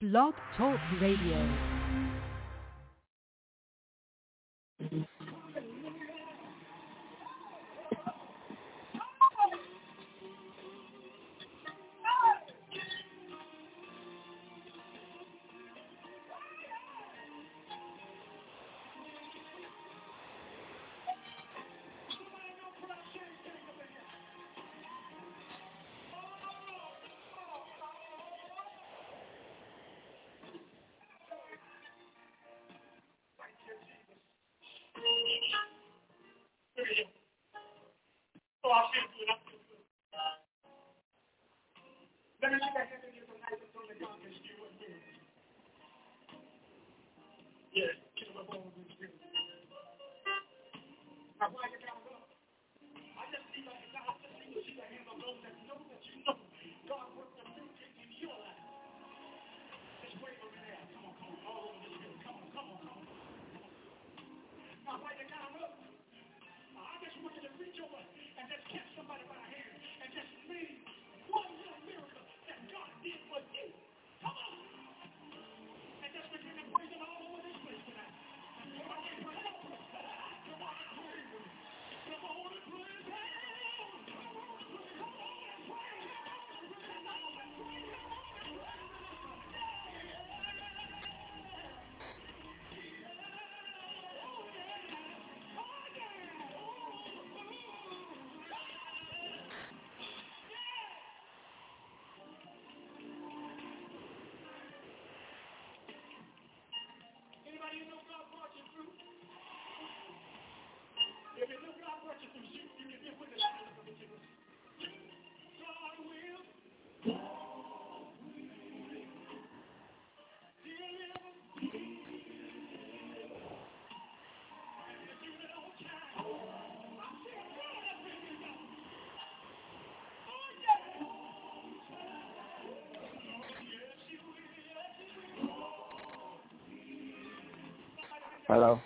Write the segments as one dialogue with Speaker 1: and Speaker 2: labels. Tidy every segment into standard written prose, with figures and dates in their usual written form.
Speaker 1: Blog Talk Radio.
Speaker 2: Hello.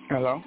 Speaker 2: Hello?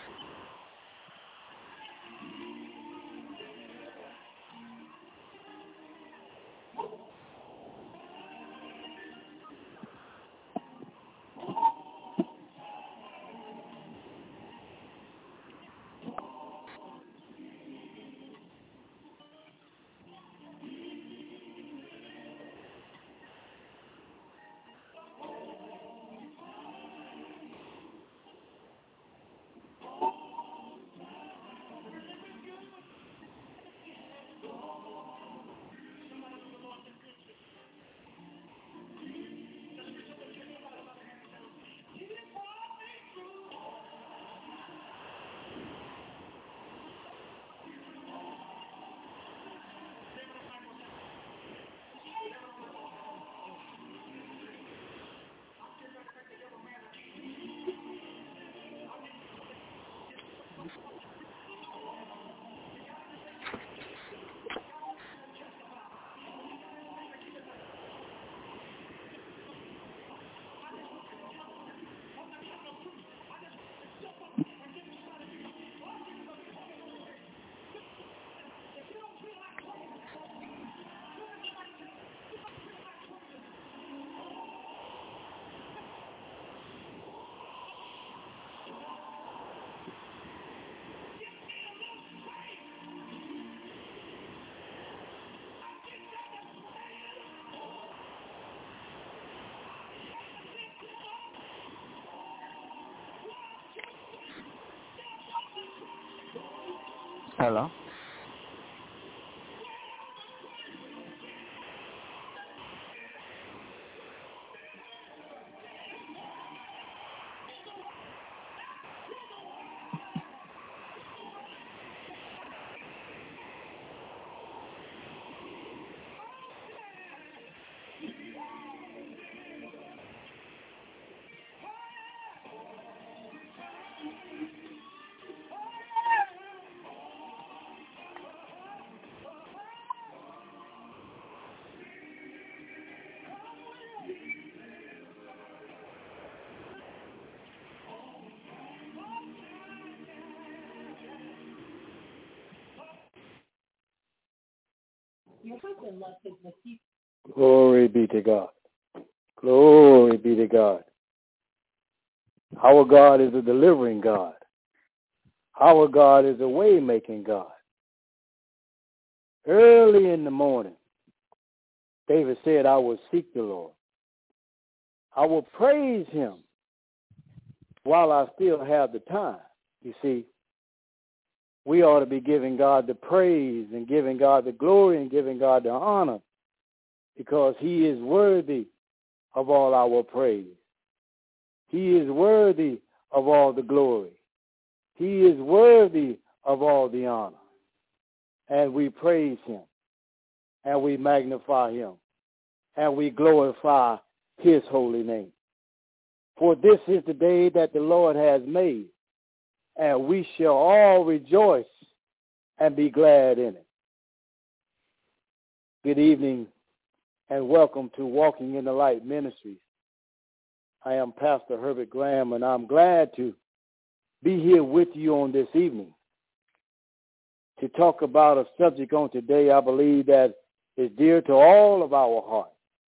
Speaker 2: Hello?
Speaker 3: Glory be to God. Glory be to God. Our God is a delivering God. Our God is a way-making God. Early in the morning, David said, I will seek the Lord. I will praise him while I still have the time. You see, we ought to be giving God the praise and giving God the glory and giving God the honor because he is worthy of all our praise. He is worthy of all the glory. He is worthy of all the honor. And we praise him, and we magnify him, and we glorify his holy name. For this is the day that the Lord has made, and we shall all rejoice and be glad in it. Good evening, and welcome to Walking in the Light Ministries. I am Pastor Herbert Graham, and I'm glad to be here with you on this evening to talk about a subject on today I believe that is dear to all of our hearts,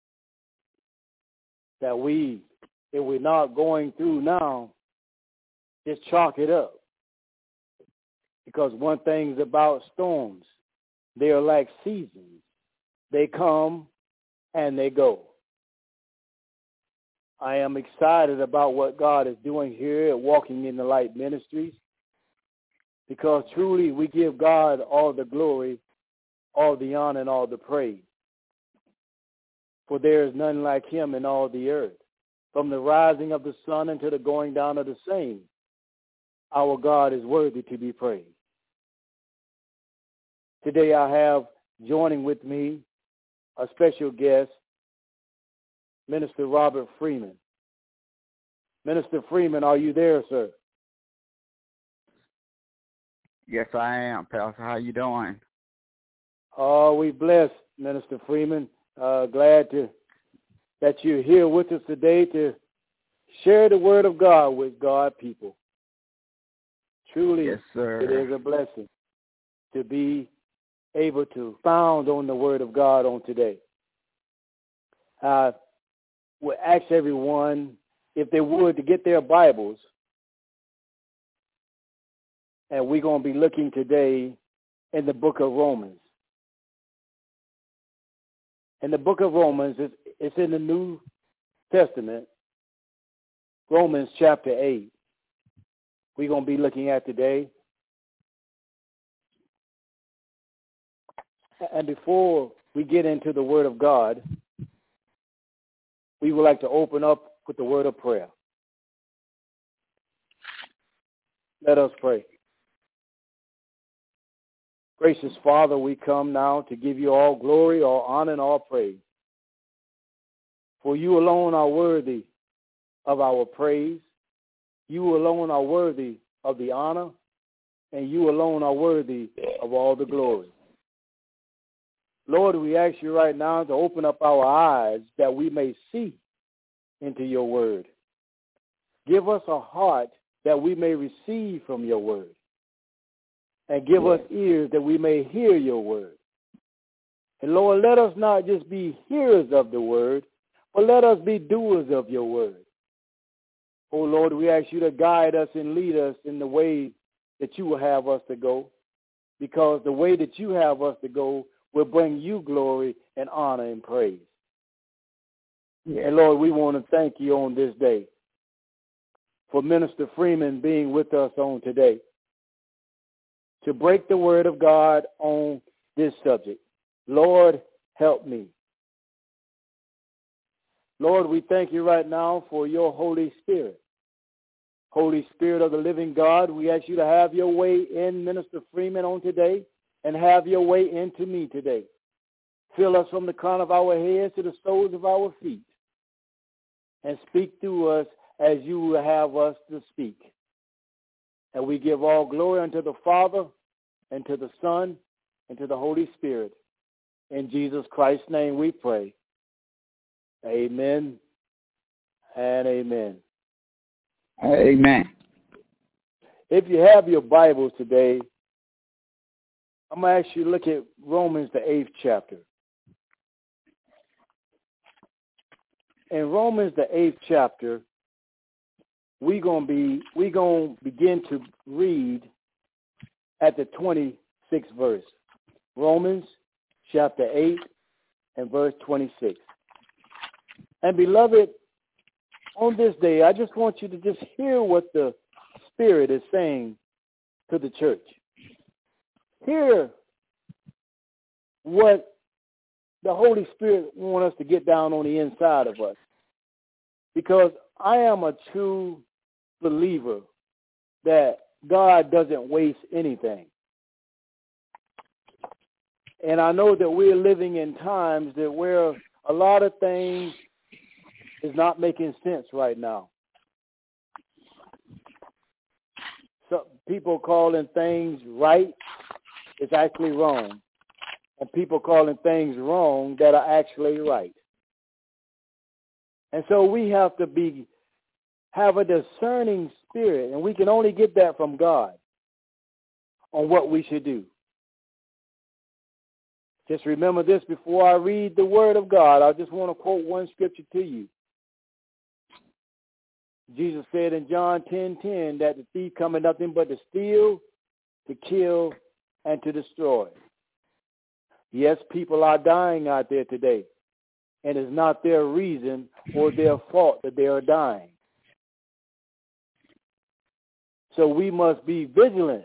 Speaker 3: that we, if we're not going through now, just chalk it up. Because one thing is about storms, they are like seasons. They come and they go. I am excited about what God is doing here at Walking in the Light Ministries, because truly we give God all the glory, all the honor, and all the praise. For there is none like him in all the earth. From the rising of the sun until the going down of the same, our God is worthy to be praised. Today I have joining with me a special guest, Minister Robert Freeman. Minister Freeman, are you there, sir?
Speaker 2: Yes, I am, Pastor. How you doing?
Speaker 3: Oh, we bless, Minister Freeman. Glad that you're here with us today to share the word of God with God people. Truly,
Speaker 2: Yes, sir.
Speaker 3: it is a blessing to be able to found on the Word of God on today. I would ask everyone, if they would, to get their Bibles. And we're going to be looking today in the book of Romans. In the book of Romans, it's in the New Testament, Romans chapter 8. We're going to be looking at today. And before we get into the Word of God, we would like to open up with the word of prayer. Let us pray. Gracious Father, we come now to give you all glory, all honor, and all praise. For you alone are worthy of our praise. You alone are worthy of the honor, and you alone are worthy of all the glory. Lord, we ask you right now to open up our eyes that we may see into your word. Give us a heart that we may receive from your word. And give us ears that we may hear your word. And Lord, let us not just be hearers of the word, but let us be doers of your word. Oh Lord, we ask you to guide us and lead us in the way that you will have us to go, because the way that you have us to go will bring you glory and honor and praise. Yeah. And Lord, we want to thank you on this day for Minister Freeman being with us on today to break the word of God on this subject. Lord, help me. Lord, we thank you right now for your Holy Spirit. Holy Spirit of the living God, we ask you to have your way in Minister Freeman on today and have your way into me today. Fill us from the crown of our heads to the soles of our feet and speak through us as you will have us to speak. And we give all glory unto the Father and to the Son and to the Holy Spirit. In Jesus Christ's name we pray. Amen and amen.
Speaker 2: Amen.
Speaker 3: If you have your Bibles today, I'm going to ask you to look at Romans, the 8th chapter. In Romans, the 8th chapter, we're going to begin to read at the 26th verse. Romans chapter 8 and verse 26. And beloved, on this day, I just want you to just hear what the Spirit is saying to the church. Hear what the Holy Spirit wants us to get down on the inside of us. Because I am a true believer that God doesn't waste anything. And I know that we're living in times that where a lot of things is not making sense right now. So people calling things right is actually wrong. And people calling things wrong that are actually right. And so we have to have a discerning spirit, and we can only get that from God on what we should do. Just remember this before I read the word of God. I just want to quote one scripture to you. Jesus said in John 10:10 that the thief cometh nothing but to steal, to kill, and to destroy. Yes, people are dying out there today, and it's not their reason or their fault that they are dying. So we must be vigilant,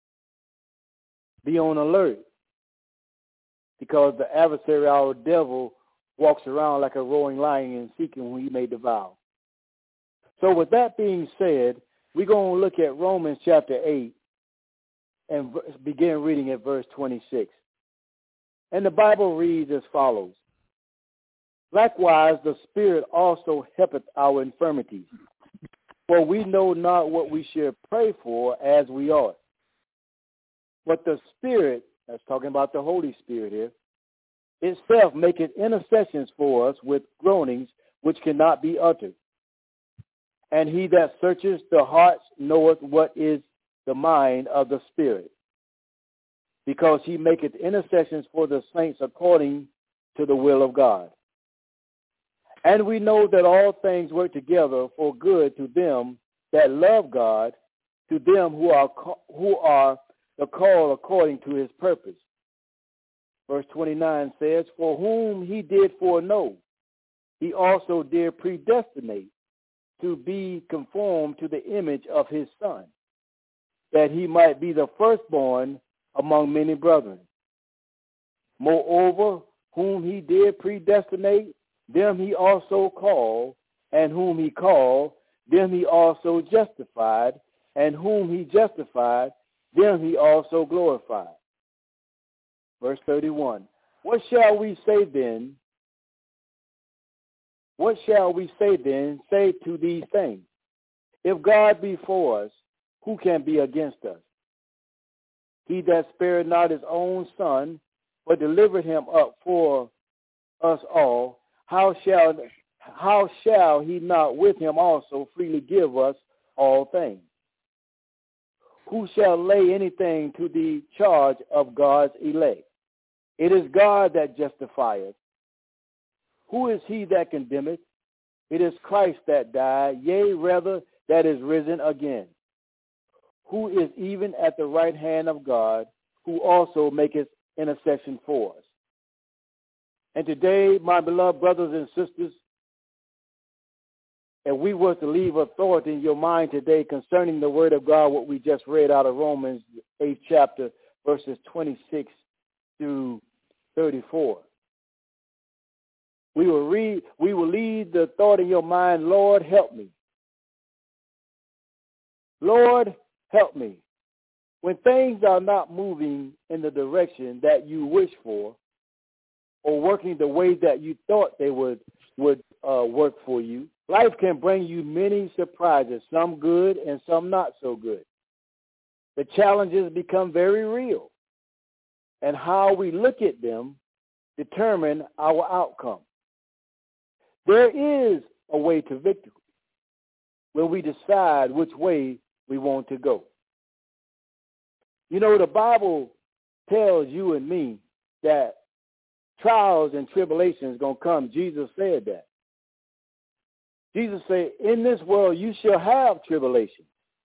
Speaker 3: be on alert, because the adversary, our devil, walks around like a roaring lion and seeking whom he may devour. So with that being said, we're going to look at Romans chapter 8 and begin reading at verse 26. And the Bible reads as follows. Likewise, the Spirit also helpeth our infirmities. For we know not what we should pray for as we ought. But the Spirit, that's talking about the Holy Spirit here, itself maketh intercessions for us with groanings which cannot be uttered. And he that searches the hearts knoweth what is the mind of the Spirit, because he maketh intercessions for the saints according to the will of God. And we know that all things work together for good to them that love God, to them who are the called according to his purpose. Verse 29 says, for whom he did foreknow, he also did predestinate to be conformed to the image of his Son, that he might be the firstborn among many brethren. Moreover, whom he did predestinate, them he also called, and whom he called, them he also justified, and whom he justified, them he also glorified. Verse 31, what shall we say then? What shall we say then? Say to these things, if God be for us, who can be against us? He that spared not his own Son, but delivered him up for us all, how shall he not with him also freely give us all things? Who shall lay anything to the charge of God's elect? It is God that justifieth. Who is he that condemneth? It is Christ that died, yea, rather, that is risen again, who is even at the right hand of God, who also maketh intercession for us. And today, my beloved brothers and sisters, if we were to leave a thought in your mind today concerning the word of God, what we just read out of Romans 8th chapter, verses 26 through 34. We will lead the thought in your mind, Lord, help me. Lord, help me. When things are not moving in the direction that you wish for, or working the way that you thought they would work for you, life can bring you many surprises, some good and some not so good. The challenges become very real, and how we look at them determine our outcome. There is a way to victory when we decide which way we want to go. You know, the Bible tells you and me that trials and tribulations going to come. Jesus said that. Jesus said, in this world you shall have tribulation.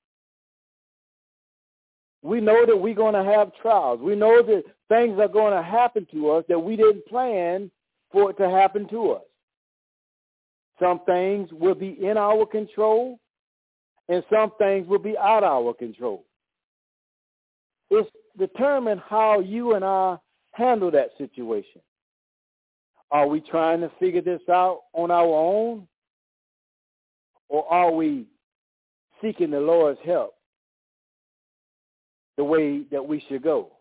Speaker 3: We know that we're going to have trials. We know that things are going to happen to us that we didn't plan for it to happen to us. Some things will be in our control, and some things will be out of our control. It's determined how you and I handle that situation. Are we trying to figure this out on our own? Or are we seeking the Lord's help the way that we should go?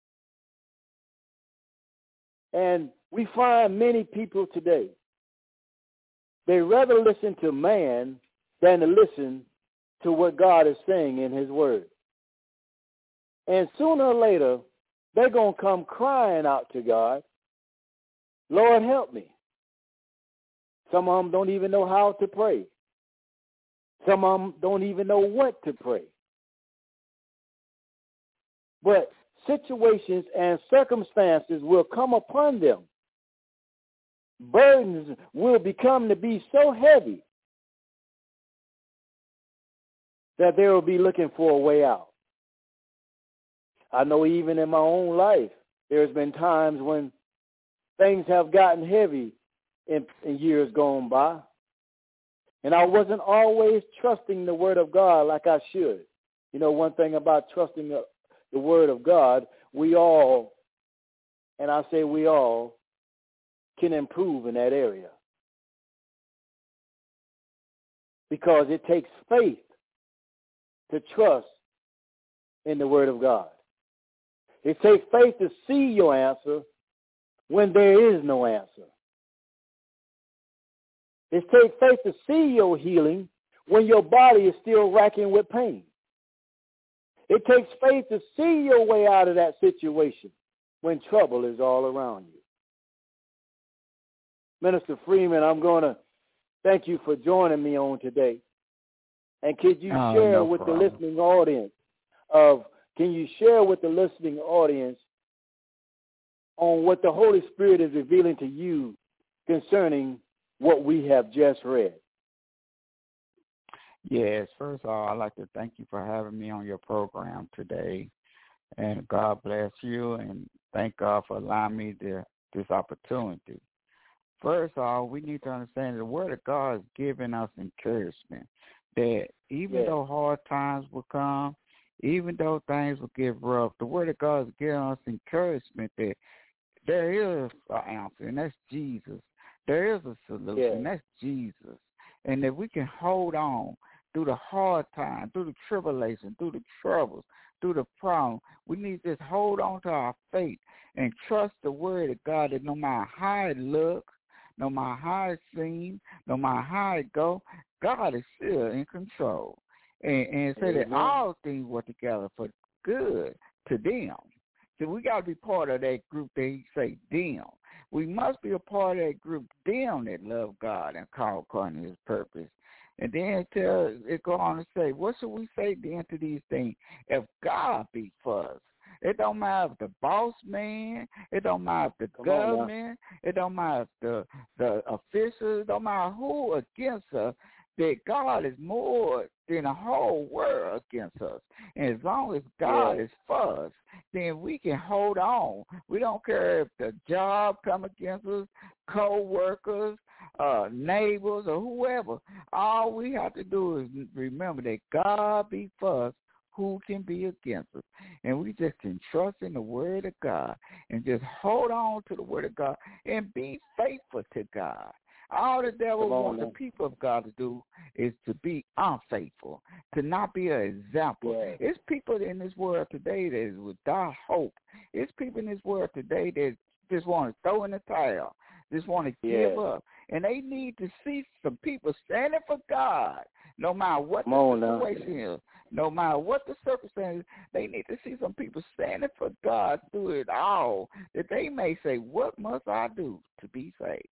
Speaker 3: And we find many people today, they rather listen to man than to listen to what God is saying in his word. And sooner or later, they're going to come crying out to God, Lord, help me. Some of them don't even know how to pray. Some of them don't even know what to pray. But situations and circumstances will come upon them. Burdens will become to be so heavy that they will be looking for a way out. I know even in my own life, there's been times when things have gotten heavy in years gone by. And I wasn't always trusting the word of God like I should. You know, one thing about trusting the word of God, we all, and I say we all, can improve in that area. Because it takes faith to trust in the word of God. It takes faith to see your answer when there is no answer. It takes faith to see your healing when your body is still racking with pain. It takes faith to see your way out of that situation when trouble is all around you. Minister Freeman, I'm going to thank you for joining me on today. And could you share with the listening audience can you share with the listening audience on what the Holy Spirit is revealing to you concerning what we have just read?
Speaker 2: Yes, first of all, I'd like to thank you for having me on your program today. And God bless you, and thank God for allowing me this opportunity. First of all, we need to understand that the Word of God is giving us encouragement that even though hard times will come, even though things will get rough, the Word of God is giving us encouragement that there is an answer, and that's Jesus. There is a solution, that's Jesus. And that we can hold on through the hard time, through the tribulation, through the troubles, through the problem. We need to just hold on to our faith and trust the Word of God that no matter how it looks, no matter how it seems, no matter how it goes, God is still in control. And say that all things work together for good to them. So we got to be part of that group that he say them. We must be a part of that group, them that love God and call according to his purpose. And then it go on to say, what should we say then to these things? If God be for us, it don't matter if the boss man, it don't matter if the government, it don't matter if the officials, it don't matter who against us, that God is more than the whole world against us. And as long as God is for us, then we can hold on. We don't care if the job come against us, co-workers, neighbors, or whoever. All we have to do is remember that God be for us, who can be against us? And we just can trust in the Word of God and just hold on to the Word of God and be faithful to God. All the devil wants the people of God to do is to be unfaithful, to not be an example. It's people in this world today that is without hope. It's people in this world today that just want to throw in the towel, just want to give up. And they need to see some people standing for God, no matter what the situation is, no matter what the circumstances. They need to see some people standing for God through it all, that they may say, what must I do to be saved?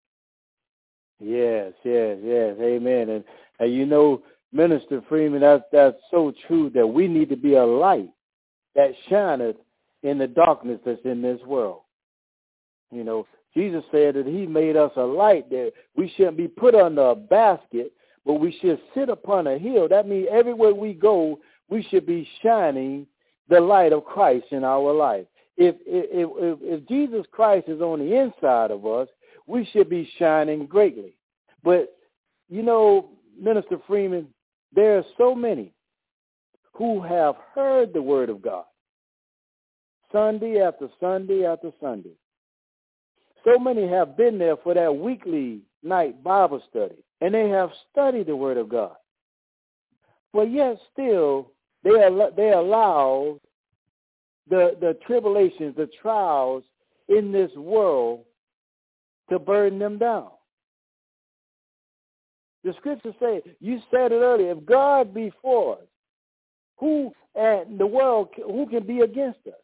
Speaker 3: Yes, amen. And you know, Minister Freeman, that's so true, that we need to be a light that shineth in the darkness that's in this world. You know, Jesus said that he made us a light, that we shouldn't be put under a basket, but we should sit upon a hill. That means everywhere we go, we should be shining the light of Christ in our life. If Jesus Christ is on the inside of us, we should be shining greatly. But, you know, Minister Freeman, there are so many who have heard the Word of God Sunday after Sunday after Sunday. So many have been there for that weekly night Bible study, and they have studied the Word of God. But yet still, they allow the tribulations, the trials in this world to burden them down. The scriptures say, you said it earlier, if God be for us, who in the world, who can be against us?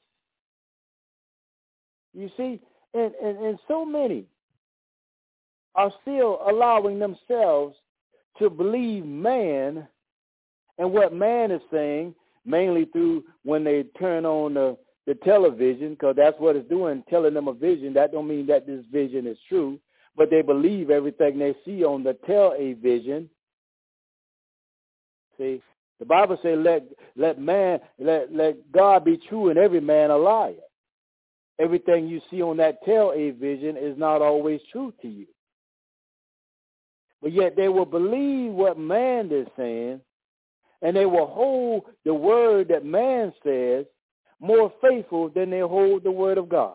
Speaker 3: You see, and so many are still allowing themselves to believe man and what man is saying, mainly through when they turn on the television, because that's what it's doing, telling them a vision. That don't mean that this vision is true, but they believe everything they see on the television. See, the Bible says, let God be true and every man a liar. Everything you see on that television is not always true to you. But yet they will believe what man is saying, and they will hold the word that man says more faithful than they hold the Word of God.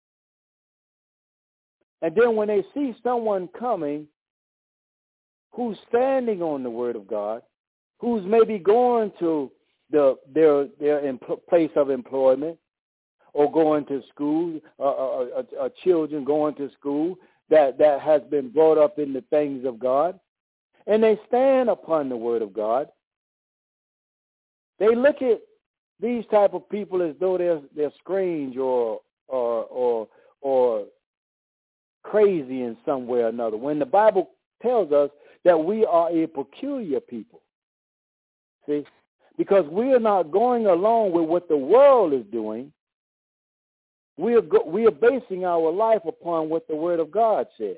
Speaker 3: And then when they see someone coming who's standing on the Word of God, who's maybe going to their place of employment or going to school, children going to school that has been brought up in the things of God, and they stand upon the Word of God, they look at these type of people as though they're strange or crazy in some way or another, when the Bible tells us that we are a peculiar people. See, because we are not going along with what the world is doing. We are basing our life upon what the Word of God said.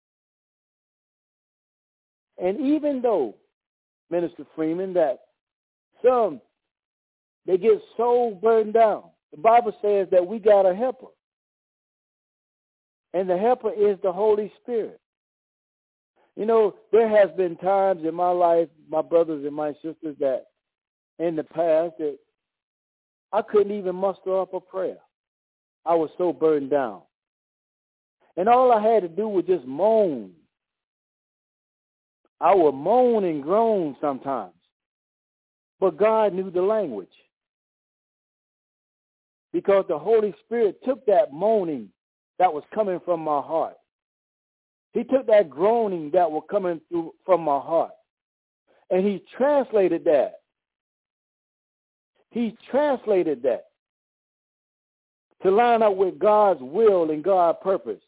Speaker 3: And even though, Minister Freeman, that some, they get so burdened down, the Bible says that we got a helper. And the helper is the Holy Spirit. You know, there has been times in my life, my brothers and my sisters, that in the past that I couldn't even muster up a prayer. I was so burdened down. And all I had to do was just moan. I would moan and groan sometimes. But God knew the language. Because the Holy Spirit took that moaning that was coming from my heart. He took that groaning that was coming through from my heart. And he translated that. He translated that to line up with God's will and God's purpose.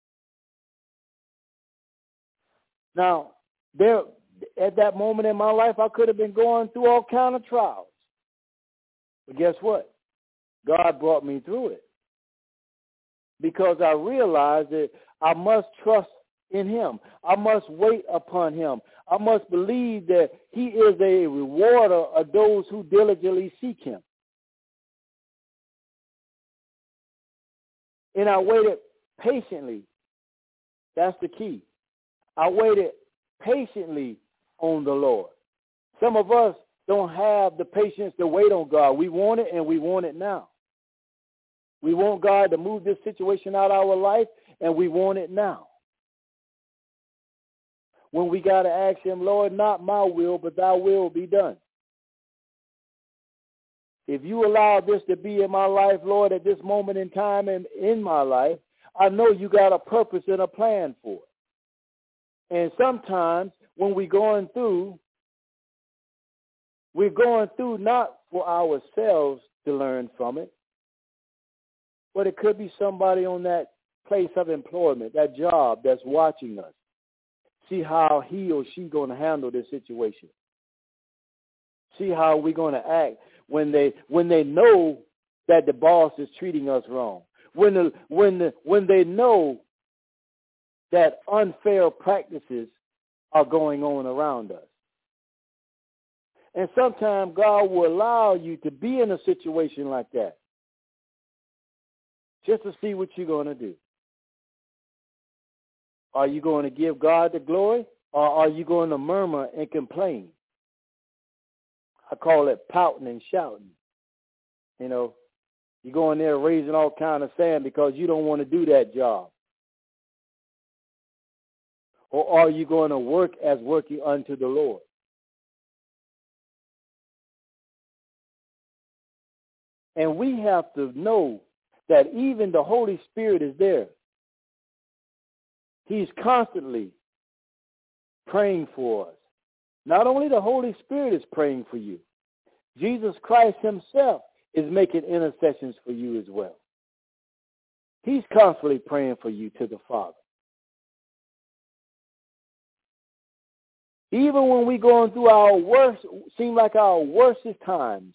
Speaker 3: Now, there, at that moment in my life, I could have been going through all kinds of trials. But guess what? God brought me through it. Because I realized that I must trust in him. I must wait upon him. I must believe that he is a rewarder of those who diligently seek him. And I waited patiently. That's the key. I waited patiently on the Lord. Some of us don't have the patience to wait on God. We want it, and we want it now. We want God to move this situation out of our life, and we want it now. When we got to ask him, Lord, not my will, but thy will be done. If you allow this to be in my life, Lord, at this moment in time and in my life, I know you got a purpose and a plan for it. And sometimes when we're going through not for ourselves to learn from it, but it could be somebody on that place of employment, that job that's watching us. See how he or she going to handle this situation. See how we're going to act when they know that the boss is treating us wrong. When they know that unfair practices are going on around us. And sometimes God will allow you to be in a situation like that just to see what you're going to do. Are you going to give God the glory, or are you going to murmur and complain? I call it pouting and shouting. You know, you go in there raising all kind of sand because you don't want to do that job. Or are you going to work as working unto the Lord? And we have to know that even the Holy Spirit is there. He's constantly praying for us. Not only the Holy Spirit is praying for you, Jesus Christ himself is making intercessions for you as well. He's constantly praying for you to the Father. Even when we're going through our worstest times,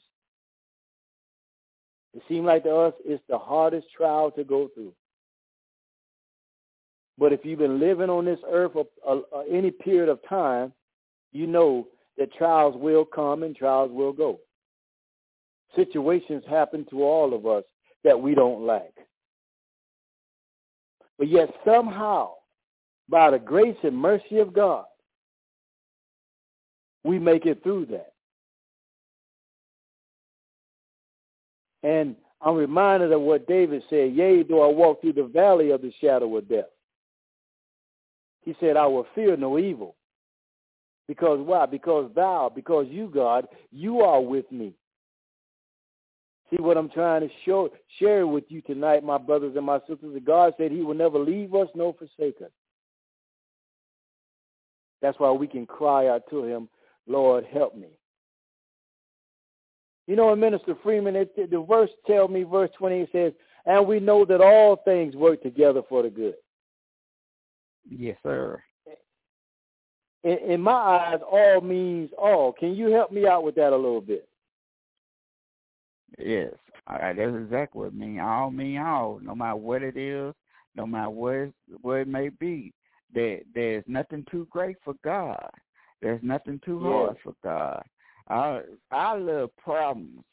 Speaker 3: it seems like to us it's the hardest trial to go through. But if you've been living on this earth any period of time, you know that trials will come and trials will go. Situations happen to all of us that we don't like. But yet somehow, by the grace and mercy of God, we make it through that. And I'm reminded of what David said, yea, though I walk through the valley of the shadow of death. He said, I will fear no evil. Because why? Because you, God, you are with me. See what I'm trying to share with you tonight, my brothers and my sisters. That God said he will never leave us nor forsake us. That's why we can cry out to him, Lord, help me. You know, in Minister Freeman, the verse tells me, verse 20, it says, and we know that all things work together for the good.
Speaker 2: Yes, sir.
Speaker 3: In my eyes, all means all. Can you help me out with that a little bit?
Speaker 2: Yes. That's exactly what I mean all. No matter what it is, no matter what it may be, there's nothing too great for God. There's nothing too hard for God. Our little problems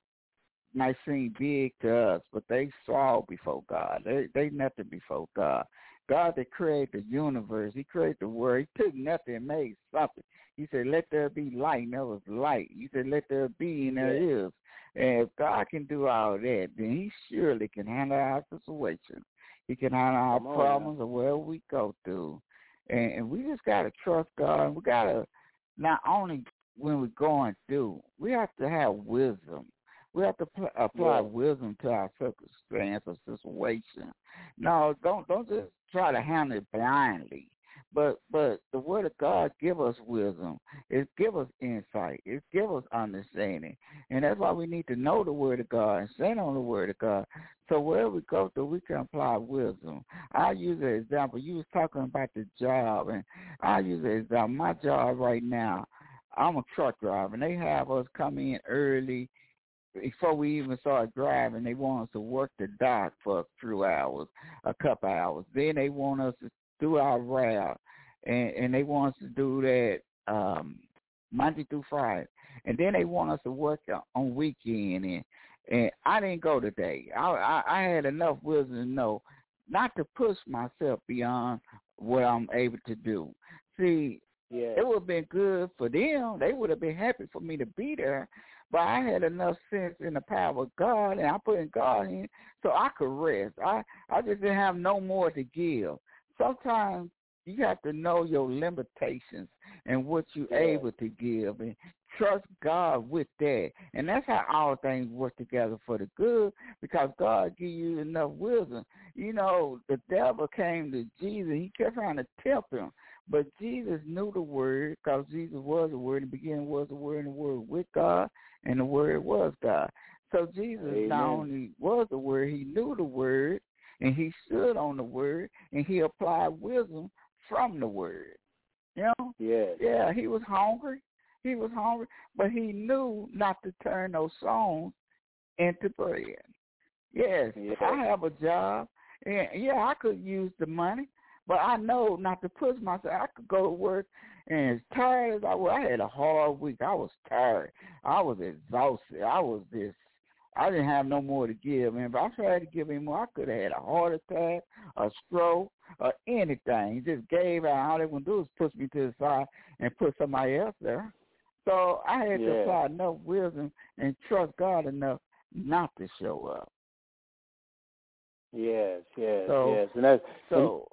Speaker 2: might seem big to us, but they small before God. They nothing before God. God that created the universe, he created the world. He took nothing and made something. He said, let there be light, and there was light. He said, let there be, and there is. And if God can do all that, then he surely can handle our situation. He can handle our problems or wherever we go through. And we just got to trust God. And we got to, not only when we're going through, we have to have wisdom. We have to apply wisdom to our circumstance or situation. No, don't just try to handle it blindly. But the Word of God give us wisdom. It give us insight. It give us understanding. And that's why we need to know the Word of God and stand on the Word of God. So wherever we go through, we can apply wisdom. I'll use an example. You was talking about the job, and I'll use an example. My job right now, I'm a truck driver, and they have us come in early. Before we even start driving, they want us to work the dock for a few hours, a couple hours. Then they want us to do our route, and they want us to do that Monday through Friday. And then they want us to work on weekend. And I didn't go today. I had enough wisdom to know not to push myself beyond what I'm able to do. See, it would have been good for them. They would have been happy for me to be there. But I had enough sense in the power of God, and I put in God in so I could rest. I just didn't have no more to give. Sometimes you have to know your limitations and what you're able to give, and trust God with that. And that's how all things work together for the good, because God gives you enough wisdom. You know, the devil came to Jesus. He kept trying to tempt him. But Jesus knew the Word, because Jesus was the Word. In the beginning was the Word, and the Word with God, and the Word was God. So Jesus not only was the Word, he knew the Word, and he stood on the Word, and he applied wisdom from the Word. You know? Yeah, he was hungry. He was hungry, but he knew not to turn those songs into bread. Yes, I have a job, and I could use the money. But I know not to push myself. I could go to work, and as tired as I was, I had a hard week. I was tired. I was exhausted. I didn't have no more to give. Man, if I tried to give him more, I could have had a heart attack, a stroke, or anything. He just gave out. All they want to do is push me to the side and put somebody else there. So I had to apply enough wisdom and trust God enough not to show up.
Speaker 3: Yes. And that's
Speaker 2: so.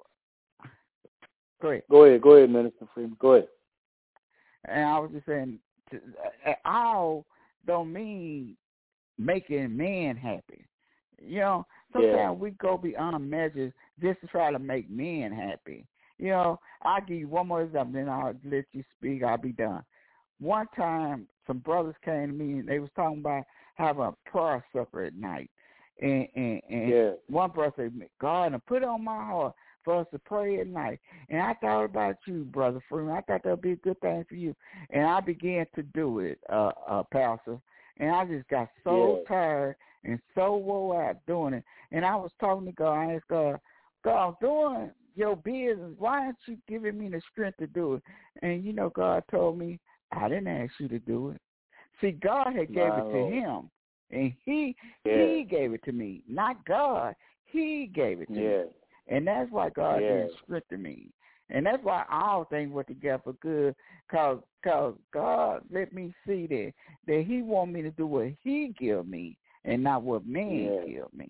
Speaker 3: Go ahead, Minister Freeman. Go ahead.
Speaker 2: And I was just saying, all don't mean making men happy. You know, sometimes we go beyond measures just to try to make men happy. You know, I'll give you one more example, then I'll let you speak. I'll be done. One time, some brothers came to me, and they was talking about having a prayer supper at night. And one brother said, God, put it on my heart for us to pray at night. And I thought about you, Brother Freeman. I thought that would be a good thing for you. And I began to do it, Pastor. And I just got so tired and so wore out doing it. And I was talking to God. I asked God, I'm doing your business. Why aren't you giving me the strength to do it? And, you know, God told me, I didn't ask you to do it. See, God had gave it to him. And he gave it to me, not God. He gave it to me. And that's why God didn't strengthen me. And that's why all things work together for good, because God let me see that he want me to do what he give me and not what man give me.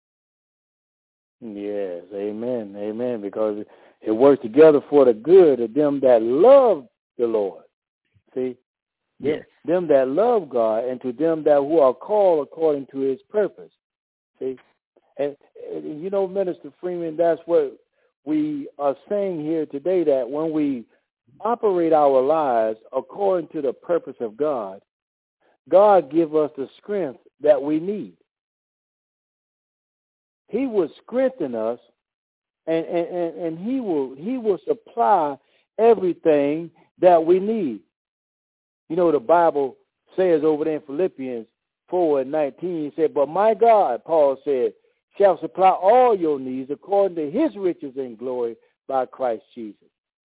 Speaker 3: Yes, amen, because it works together for the good of them that love the Lord. See?
Speaker 2: Yes.
Speaker 3: Them that love God, and to them that who are called according to his purpose. See? And you know, Minister Freeman, that's what we are saying here today, that when we operate our lives according to the purpose of God, God give us the strength that we need. He will strengthen us, and he will supply everything that we need. You know, the Bible says over there in Philippians 4:19, he said, but my God, Paul said, shall supply all your needs according to his riches and glory by Christ Jesus.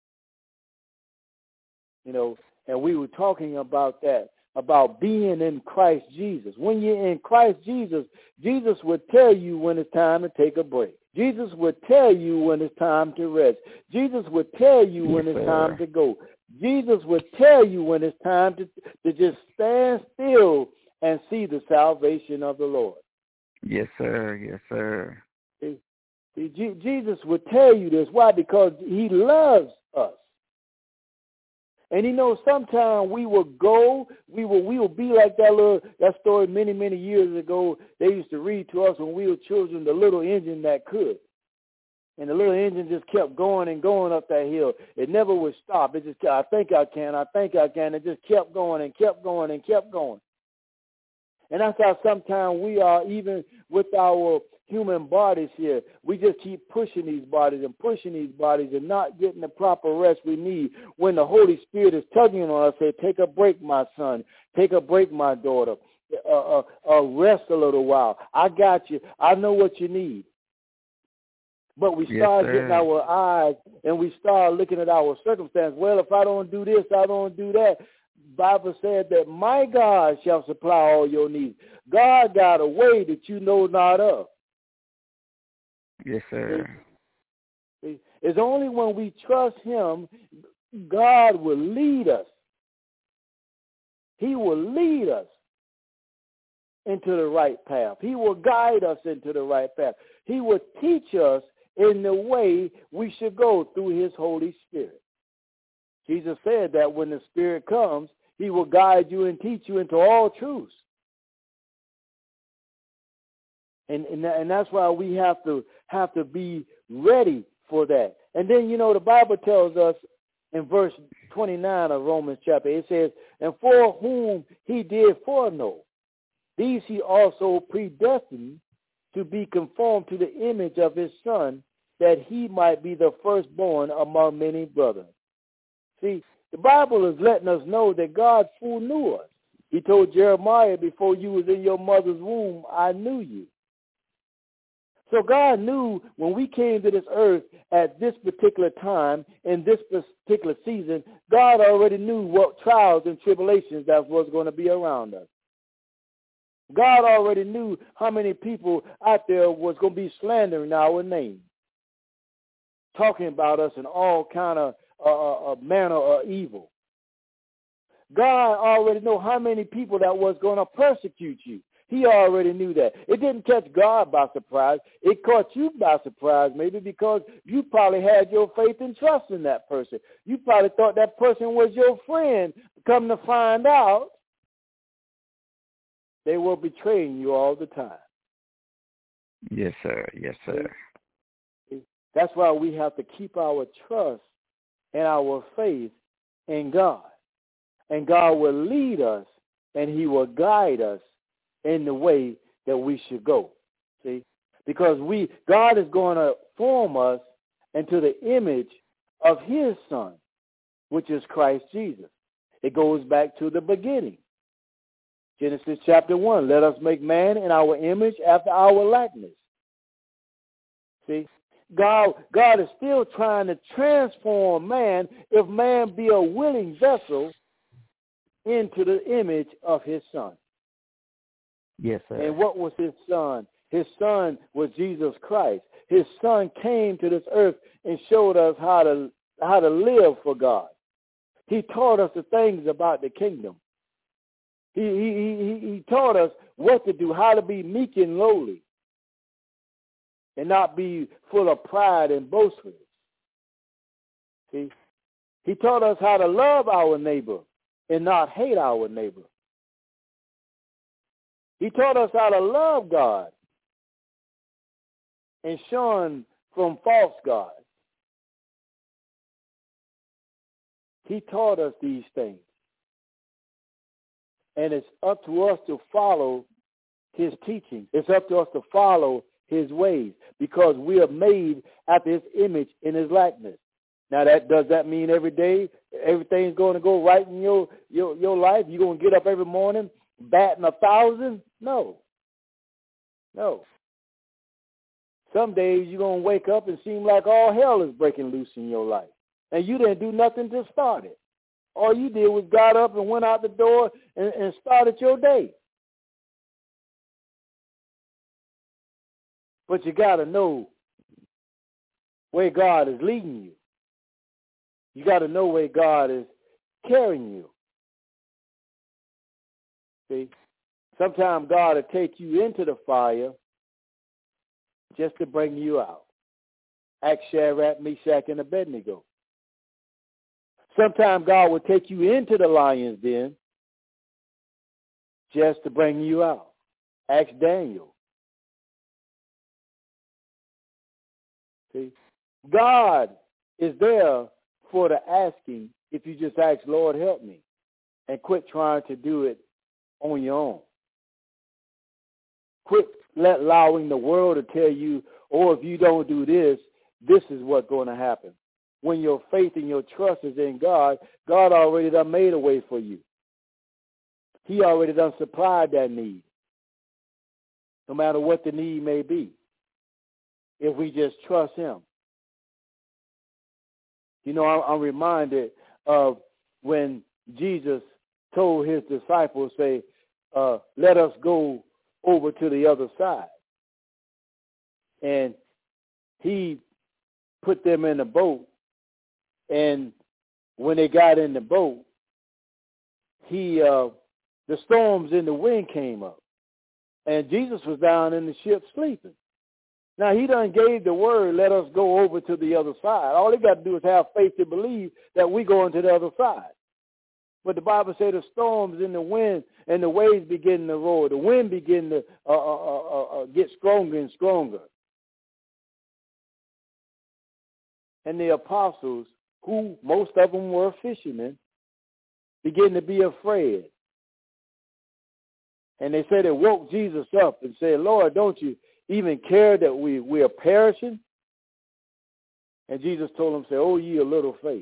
Speaker 3: You know, and we were talking about that, about being in Christ Jesus. When you're in Christ Jesus, Jesus would tell you when it's time to take a break. Jesus would tell you when it's time to rest. Jesus would tell you when it's time to go. Jesus would tell you when it's time to just stand still and see the salvation of the Lord.
Speaker 2: Yes, sir. Yes, sir.
Speaker 3: Jesus would tell you this. Why? Because he loves us. And you know, sometimes we will go, we will be like that story many years ago. They used to read to us when we were children, the little engine that could. And the little engine just kept going and going up that hill. It never would stop. It just, I think I can. It just kept going and kept going and kept going. And that's how sometimes we are, even with our human bodies here. We just keep pushing these bodies and not getting the proper rest we need when the Holy Spirit is tugging on us, say, take a break, my son. Take a break, my daughter. Rest a little while. I got you. I know what you need. But we start getting our eyes and we start looking at our circumstance. Well, if I don't do this, I don't do that. Bible said that my God shall supply all your needs. God got a way that you know not of.
Speaker 2: Yes, sir.
Speaker 3: It's only when we trust him, God will lead us. He will lead us into the right path. He will guide us into the right path. He will teach us in the way we should go through his Holy Spirit. Jesus said that when the Spirit comes, he will guide you and teach you into all truths. And that's why we have to be ready for that. And then, you know, the Bible tells us in verse 29 of Romans chapter, it says, and for whom he did foreknow, these he also predestined to be conformed to the image of his Son, that he might be the firstborn among many brethren. See, the Bible is letting us know that God foreknew us. He told Jeremiah, before you was in your mother's womb, I knew you. So God knew when we came to this earth at this particular time, in this particular season, God already knew what trials and tribulations that was going to be around us. God already knew how many people out there was going to be slandering our name, talking about us in all kind of manner of evil. God already knew how many people that was going to persecute you. He already knew that. It didn't catch God by surprise. It caught you by surprise, maybe because you probably had your faith and trust in that person. You probably thought that person was your friend. Come to find out, they were betraying you all the time.
Speaker 2: Yes, sir. Yes, sir.
Speaker 3: That's why we have to keep our trust and our faith in God. And God will lead us and he will guide us in the way that we should go. See? Because God is going to form us into the image of his Son, which is Christ Jesus. It goes back to the beginning. Genesis chapter 1, let us make man in our image after our likeness. See? God is still trying to transform man if man be a willing vessel into the image of his Son.
Speaker 2: Yes, sir.
Speaker 3: And what was his Son? His Son was Jesus Christ. His Son came to this earth and showed us how to live for God. He taught us the things about the kingdom. He taught us what to do, how to be meek and lowly, and not be full of pride and boastfulness. See? He taught us how to love our neighbor and not hate our neighbor. He taught us how to love God and shun from false gods. He taught us these things. And it's up to us to follow his teaching. It's up to us to follow his ways because we are made after his image in his likeness. Now, does that mean every day everything's going to go right in your life? You're going to get up every morning batting 1,000? No. Some days you're going to wake up and seem like all hell is breaking loose in your life. And you didn't do nothing to start it. All you did was got up and went out the door and started your day. But you got to know where God is leading you. You got to know where God is carrying you. See, sometimes God will take you into the fire just to bring you out. Ask Shadrach, Meshach, and Abednego. Sometimes God will take you into the lion's den just to bring you out. Ask Daniel. See, God is there for the asking if you just ask, Lord, help me, and quit trying to do it on your own. Quit allowing the world to tell you, oh, if you don't do this, this is what's going to happen. When your faith and your trust is in God, God already done made a way for you. He already done supplied that need, no matter what the need may be, if we just trust him. You know, I'm reminded of when Jesus told his disciples, say, let us go over to the other side. And he put them in a boat, and when they got in the boat, the storms and the wind came up, and Jesus was down in the ship sleeping. Now, he done gave the word, let us go over to the other side. All he got to do is have faith to believe that we going to the other side. But the Bible says the storms and the wind and the waves begin to roar. The wind begin to get stronger and stronger. And the apostles, who most of them were fishermen, began to be afraid. And they said they woke Jesus up and said, Lord, don't you even care that we are perishing? And Jesus told them, say, oh, ye of little faith.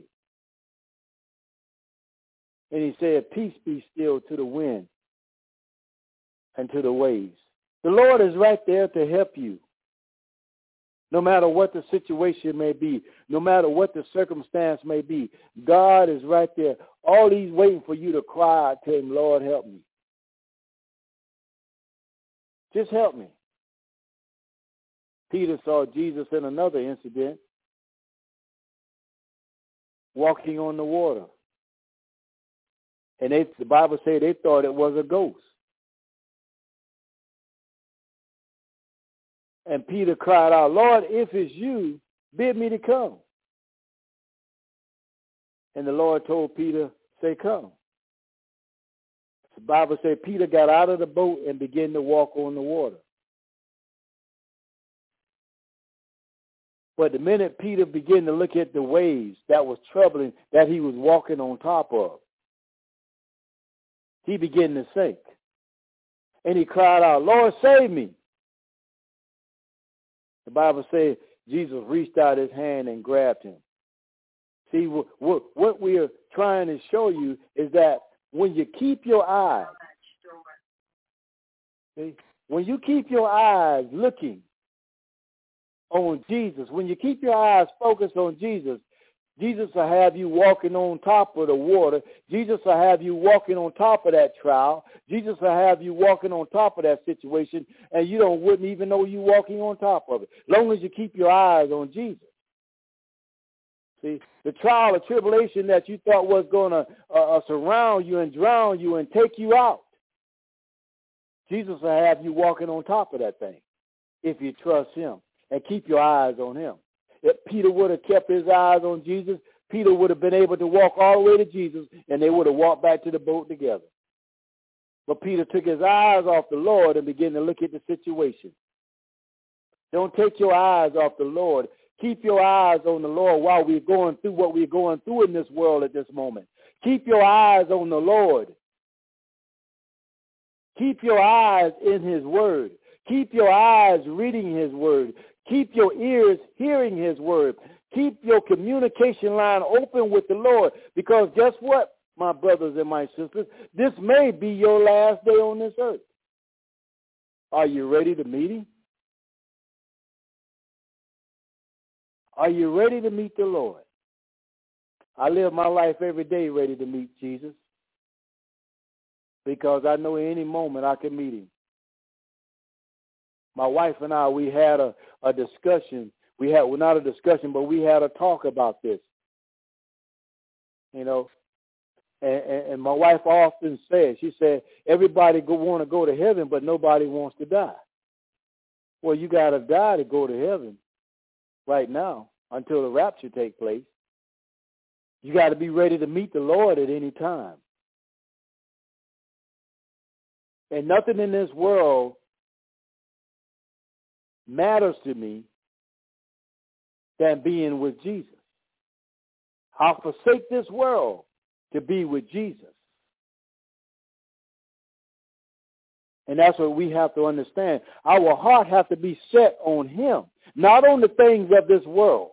Speaker 3: And he said, peace be still to the wind and to the waves. The Lord is right there to help you. No matter what the situation may be, no matter what the circumstance may be, God is right there. All he's waiting for you to cry out to him, Lord, help me. Just help me. Peter saw Jesus in another incident, walking on the water. And the Bible said they thought it was a ghost. And Peter cried out, Lord, if it's you, bid me to come. And the Lord told Peter, say, come. The Bible said Peter got out of the boat and began to walk on the water. But the minute Peter began to look at the waves that was troubling, that he was walking on top of, he began to sink. And he cried out, Lord, save me. The Bible says Jesus reached out his hand and grabbed him. See, what we are trying to show you is that when you keep your eyes, when you keep your eyes looking on Jesus, when you keep your eyes focused on Jesus, Jesus will have you walking on top of the water. Jesus will have you walking on top of that trial. Jesus will have you walking on top of that situation, and you wouldn't even know you walking on top of it, as long as you keep your eyes on Jesus. See, the trial or tribulation that you thought was going to surround you and drown you and take you out, Jesus will have you walking on top of that thing if you trust him and keep your eyes on him. If Peter would have kept his eyes on Jesus, Peter would have been able to walk all the way to Jesus, and they would have walked back to the boat together. But Peter took his eyes off the Lord and began to look at the situation. Don't take your eyes off the Lord. Keep your eyes on the Lord while we're going through what we're going through in this world at this moment. Keep your eyes on the Lord. Keep your eyes in his word. Keep your eyes reading his word. Keep your ears hearing his word. Keep your communication line open with the Lord, because guess what? my brothers and my sisters, this may be your last day on this earth. Are you ready to meet him? Are you ready to meet the Lord? I live my life every day ready to meet Jesus because I know any moment I can meet him. My wife and I, we had a discussion. Not a discussion, but we had a talk about this. You know, and my wife often says, she said, everybody want to go to heaven, but nobody wants to die. Well, you got to die to go to heaven right now until the rapture take place. You got to be ready to meet the Lord at any time. And nothing in this world matters to me than being with Jesus. I'll forsake this world to be with Jesus. And that's what we have to understand. Our heart has to be set on him, not on the things of this world.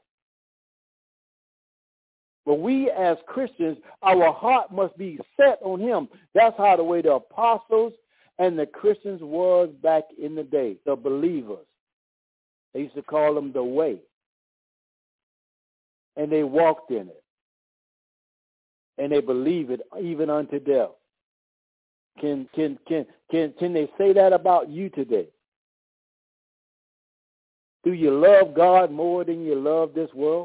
Speaker 3: But we as Christians, our heart must be set on him. That's how the way the apostles and the Christians was back in the day, the believers. They used to call them the way. And they walked in it. And they believe it even unto death. Can they say that about you today? Do you love God more than you love this world?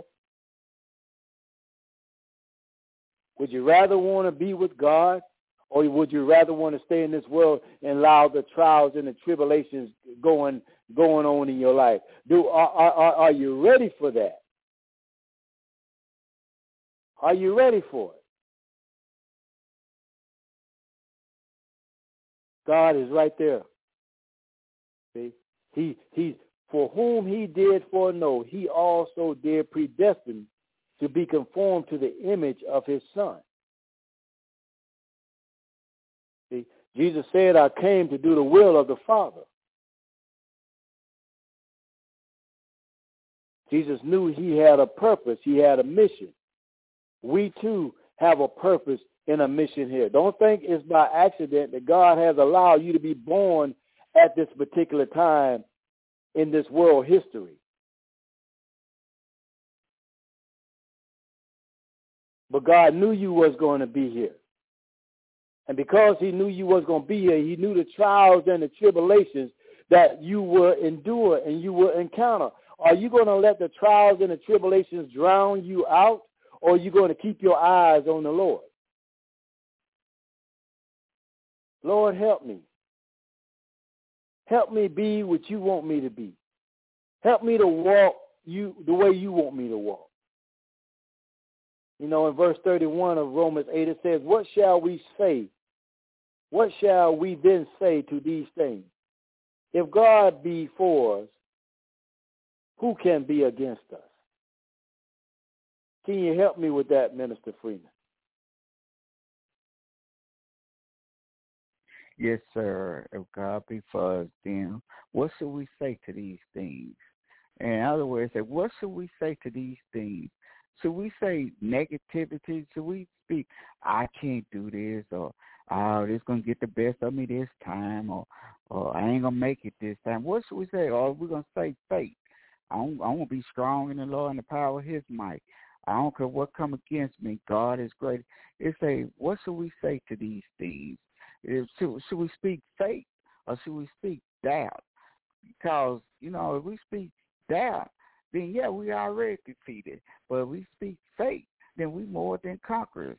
Speaker 3: Would you rather want to be with God, or would you rather want to stay in this world and allow the trials and the tribulations going on in your life? Are you ready for that? Are you ready for it? God is right there. See, He's for whom he did foreknow, he also did predestine to be conformed to the image of his Son. See, Jesus said, I came to do the will of the Father. Jesus knew he had a purpose. He had a mission. We too have a purpose and a mission here. Don't think it's by accident that God has allowed you to be born at this particular time in this world history. But God knew you was going to be here. And because he knew you was going to be here, he knew the trials and the tribulations that you will endure and you will encounter. Are you going to let the trials and the tribulations drown you out, or are you going to keep your eyes on the Lord? Lord, help me. Help me be what you want me to be. Help me to walk you the way you want me to walk. You know, in verse 31 of Romans 8, it says, what shall we say? What shall we then say to these things? If God be for us, who can be against us? Can you help me with that, Minister Freeman?
Speaker 2: Yes, sir. If God be for us, then what should we say to these things? In other words, what should we say to these things? Should we say negativity? Should we speak, I can't do this, or oh, this going to get the best of me this time, or I ain't going to make it this time? What should we say? Or we're going to say faith. I want to be strong in the Lord and the power of his might. I don't care what come against me. God is great. It say, what should we say to these things? Should we speak faith, or should we speak doubt? Because, you know, if we speak doubt, then, yeah, we already defeated. But if we speak faith, then we more than conquerors.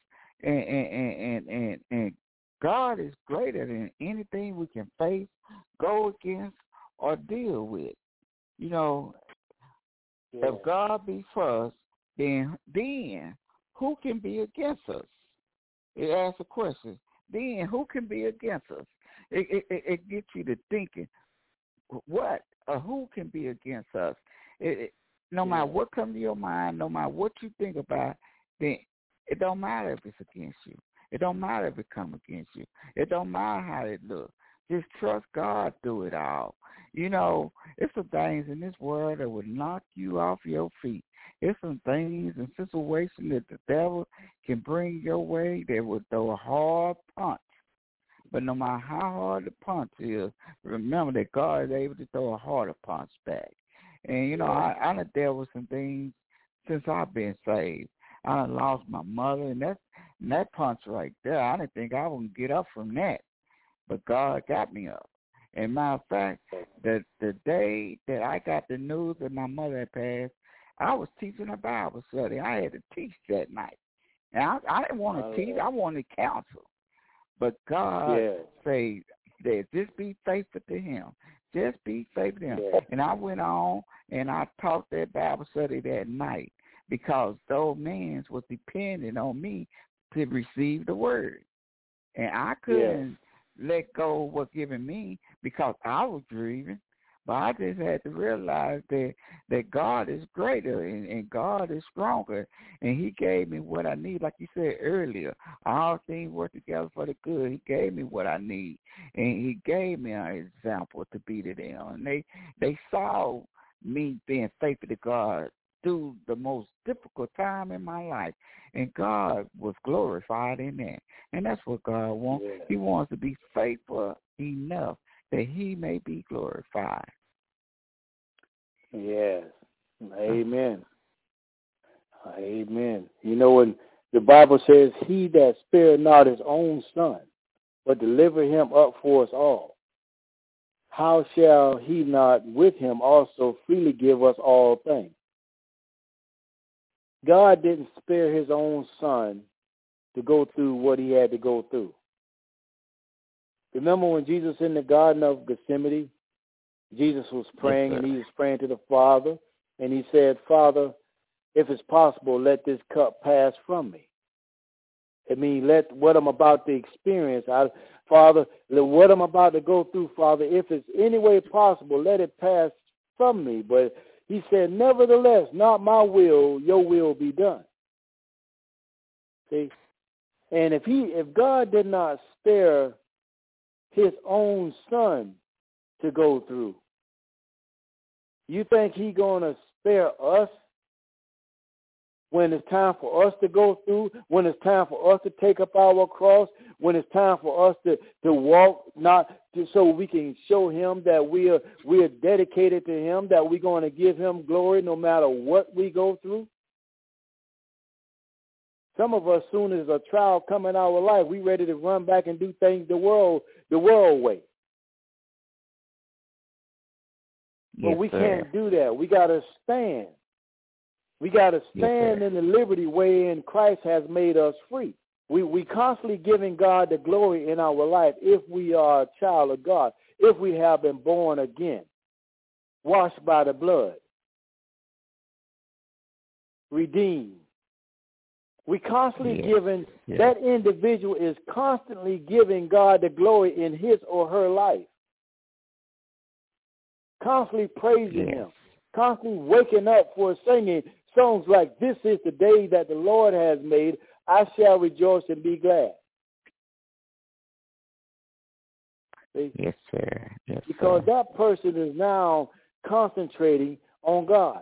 Speaker 2: And God is greater than anything we can face, go against, or deal with. You know, yeah. If God be for us, then who can be against us? It asks a question. Then who can be against us? It gets you to thinking, what or who can be against us? No matter what comes to your mind, no matter what you think about, then it don't matter if it's against you. It don't matter if it come against you. It don't matter how it looks. Just trust God through it all. You know, it's some things in this world that would knock you off your feet. It's some things and situations that the devil can bring your way that would throw a hard punch. But no matter how hard the punch is, remember that God is able to throw a harder punch back. And, you know, I done dealt with some things since I've been saved. I done lost my mother, and that punch right there, I didn't think I would get up from that. But God got me up. And matter of fact, the day that I got the news that my mother had passed, I was teaching a Bible study. I had to teach that night. And I didn't want to teach. I wanted to counsel. But God said that just be faithful to him. Just be faithful to him. Yeah. And I went on and I taught that Bible study that night because those men was depending on me to receive the word. And I couldn't let go of what given me because I was grieving. But I just had to realize that God is greater and God is stronger. And he gave me what I need. Like you said earlier, all things work together for the good. He gave me what I need. And he gave me an example to be to them. And they saw me being faithful to God through the most difficult time in my life. And God was glorified in that. And that's what God wants. Yeah. He wants to be faithful enough that he may be glorified.
Speaker 3: Yes. Amen. Amen. You know, when the Bible says, he that spared not his own son, but delivered him up for us all, how shall he not with him also freely give us all things? God didn't spare his own son to go through what he had to go through. Remember when Jesus in the Garden of Gethsemane, Jesus was praying, and he was praying to the Father, and he said, Father, if it's possible, let this cup pass from me. I mean, let what I'm about to experience, Father, what I'm about to go through, Father, if it's any way possible, let it pass from me. But he said, nevertheless, not my will, your will be done. See? And if God did not spare his own son to go through, you think he's going to spare us when it's time for us to go through, when it's time for us to take up our cross, when it's time for us to walk, so we can show him that we are dedicated to him, that we're going to give him glory no matter what we go through? Some of us, soon as a trial come in our life, we ready to run back and do things the world way. But we can't do that. We got to stand. We got to stand in the liberty wherein Christ has made us free. We constantly giving God the glory in our life if we are a child of God, if we have been born again, washed by the blood, redeemed. We constantly giving, that individual is constantly giving God the glory in his or her life. Constantly praising him, constantly waking up for singing songs like, this is the day that the Lord has made, I shall rejoice and be glad. See?
Speaker 2: Yes, sir. Yes,
Speaker 3: because that person is now concentrating on God.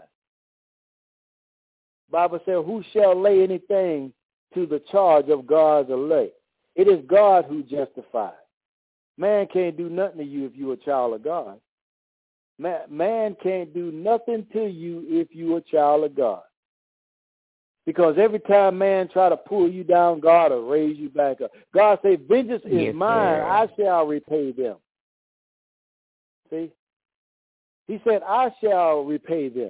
Speaker 3: Bible says, who shall lay anything to the charge of God's elect? It is God who justifies. Man can't do nothing to you if you're a child of God. Man can't do nothing to you if you're a child of God. Because every time man try to pull you down, God will raise you back up. God say, vengeance is mine, I shall repay them. See? He said, I shall repay them.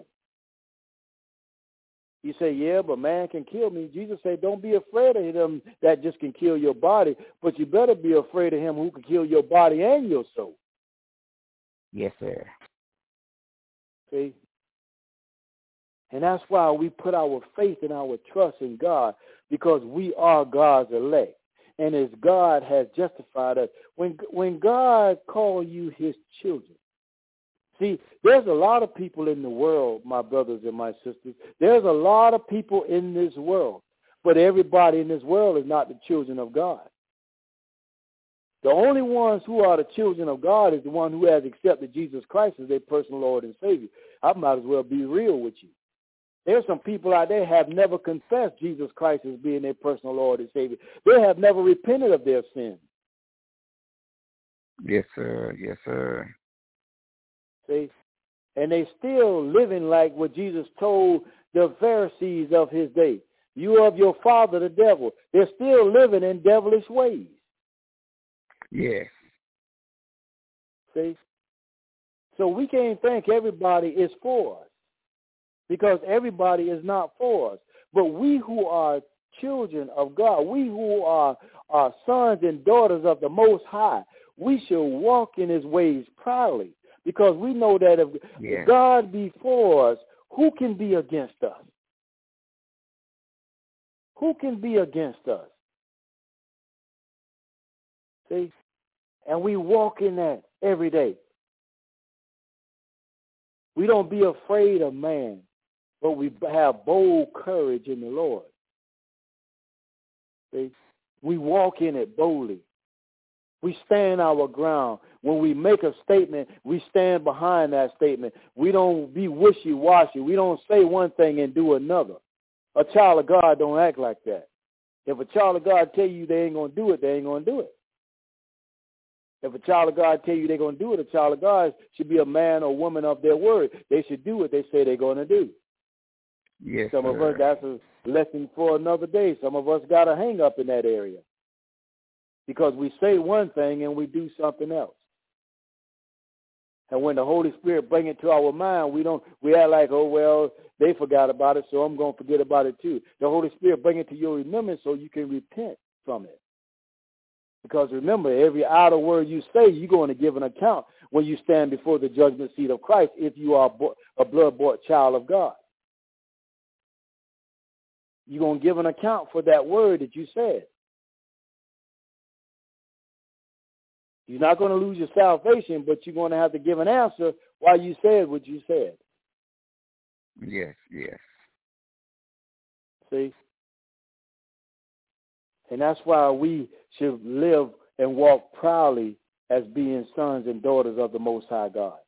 Speaker 3: You say, yeah, but man can kill me. Jesus said, don't be afraid of him that just can kill your body, but you better be afraid of him who can kill your body and your soul.
Speaker 2: Yes, sir.
Speaker 3: See? And that's why we put our faith and our trust in God, because we are God's elect. And as God has justified us, when God called you his children, see, there's a lot of people in the world, my brothers and my sisters. There's a lot of people in this world, but everybody in this world is not the children of God. The only ones who are the children of God is the one who has accepted Jesus Christ as their personal Lord and Savior. I might as well be real with you. There's some people out there have never confessed Jesus Christ as being their personal Lord and Savior. They have never repented of their sins.
Speaker 2: Yes, sir. Yes, sir.
Speaker 3: See? And they still living like what Jesus told the Pharisees of his day. You of your father, the devil. They're still living in devilish ways.
Speaker 2: Yes.
Speaker 3: See? So we can't think everybody is for us, because everybody is not for us. But we who are children of God, we who are sons and daughters of the Most High, we shall walk in his ways proudly, because we know that if God be for us, who can be against us? Who can be against us? See? And we walk in that every day. We don't be afraid of man, but we have bold courage in the Lord. See? We walk in it boldly. We stand our ground. When we make a statement, we stand behind that statement. We don't be wishy-washy. We don't say one thing and do another. A child of God don't act like that. If a child of God tell you they ain't going to do it, they ain't going to do it. If a child of God tell you they're going to do it, a child of God should be a man or woman of their word. They should do what they say they're going to do.
Speaker 2: Yes,
Speaker 3: Some of us, that's a lesson for another day. Some of us got a hang up in that area, because we say one thing and we do something else. And when the Holy Spirit bring it to our mind, we act like, oh, well, they forgot about it, so I'm going to forget about it too. The Holy Spirit bring it to your remembrance so you can repent from it. Because remember, every idle word you say, you're going to give an account when you stand before the judgment seat of Christ if you are a blood-bought child of God. You're going to give an account for that word that you said. You're not going to lose your salvation, but you're going to have to give an answer why you said what you said.
Speaker 2: Yes, yes.
Speaker 3: See? And that's why we should live and walk proudly as being sons and daughters of the Most High God.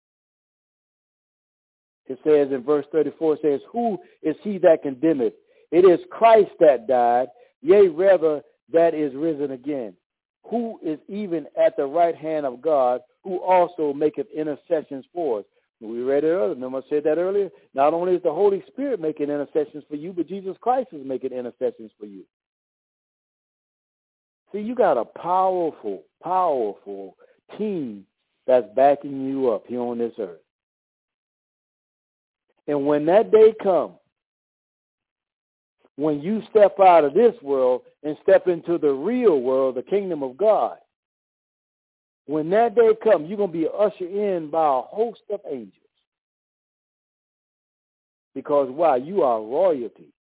Speaker 3: It says in verse 34, it says, who is he that condemneth? It is Christ that died, yea, rather, that is risen again, who is even at the right hand of God, who also maketh intercessions for us. We read it earlier. Remember I said that earlier? Not only is the Holy Spirit making intercessions for you, but Jesus Christ is making intercessions for you. See, you got a powerful, powerful team that's backing you up here on this earth. And when that day comes, when you step out of this world and step into the real world, the kingdom of God, when that day comes, you're going to be ushered in by a host of angels. Because why? You are royalty.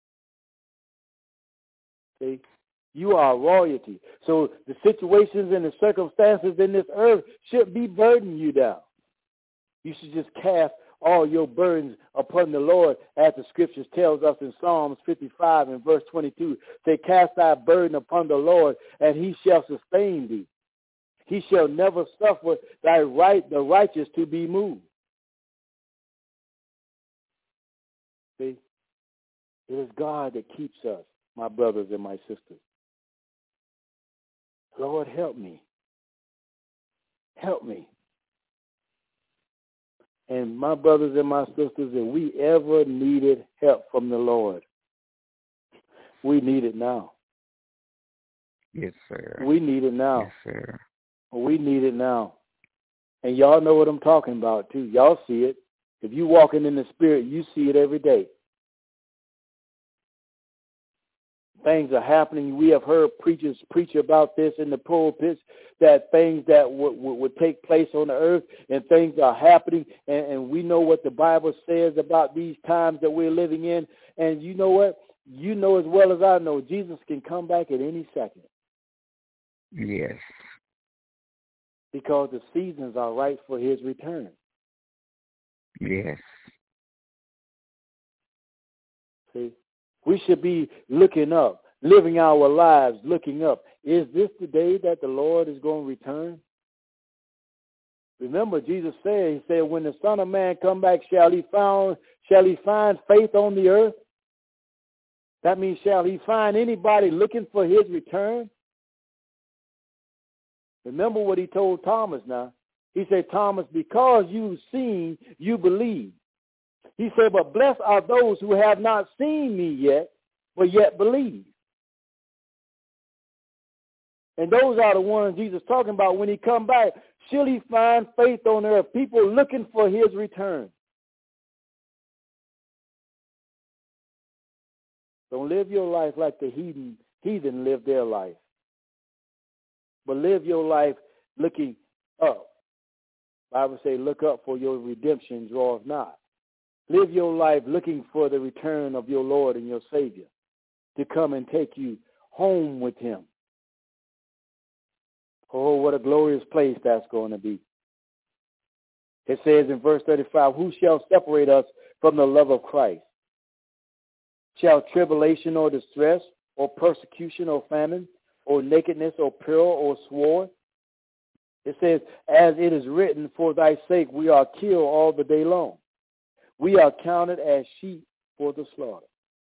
Speaker 3: See? You are royalty. So the situations and the circumstances in this earth should be burdening you down. You should just cast all your burdens upon the Lord, as the scriptures tells us in Psalms 55 and verse 22. Say, cast thy burden upon the Lord, and he shall sustain thee. He shall never suffer the righteous to be moved. See, it is God that keeps us, my brothers and my sisters. Lord, help me. Help me. And my brothers and my sisters, if we ever needed help from the Lord, we need it now.
Speaker 2: Yes, sir.
Speaker 3: We need it now.
Speaker 2: Yes, sir.
Speaker 3: We need it now. And y'all know what I'm talking about, too. Y'all see it. If you walking in the Spirit, you see it every day. Things are happening. We have heard preachers preach about this in the pulpits, that things that would take place on the earth, and things are happening, and we know what the Bible says about these times that we're living in. And you know what? You know as well as I know, Jesus can come back at any second.
Speaker 2: Yes.
Speaker 3: Because the seasons are right for his return.
Speaker 2: Yes.
Speaker 3: See? We should be looking up, living our lives looking up, is this the day that the Lord is going to return? Remember, Jesus said, he said, when the Son of Man come back, shall he find faith on the earth? That means, shall he find anybody looking for his return? Remember what he told Thomas now. He said, Thomas, because you've seen, you believe. He said, but blessed are those who have not seen me yet, but yet believe. And those are the ones Jesus talking about when he come back. Shall he find faith on earth? People looking for his return. Don't live your life like the heathen live their life. But live your life looking up. The Bible says, look up, for your redemption draweth nigh. Live your life looking for the return of your Lord and your Savior to come and take you home with him. Oh, what a glorious place that's going to be. It says in verse 35, who shall separate us from the love of Christ? Shall tribulation or distress or persecution or famine or nakedness or peril or sword? It says, as it is written, for thy sake we are killed all the day long. We are counted as sheep for the slaughter.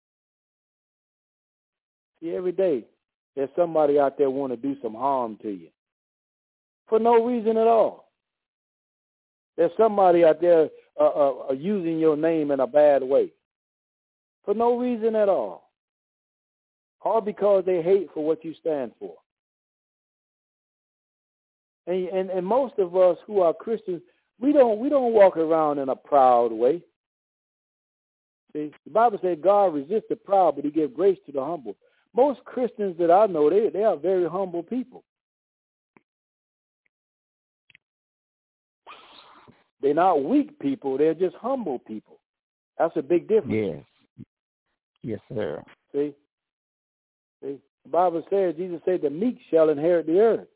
Speaker 3: See, every day there's somebody out there want to do some harm to you for no reason at all. There's somebody out there using your name in a bad way for no reason at all. All because they hate for what you stand for. And most of us who are Christians, we don't walk around in a proud way. See, the Bible says God resists the proud, but he gives grace to the humble. Most Christians that I know, they are very humble people. They're not weak people. They're just humble people. That's a big difference.
Speaker 2: Yes. Yes, sir.
Speaker 3: See? The Bible says, Jesus said, the meek shall inherit the earth.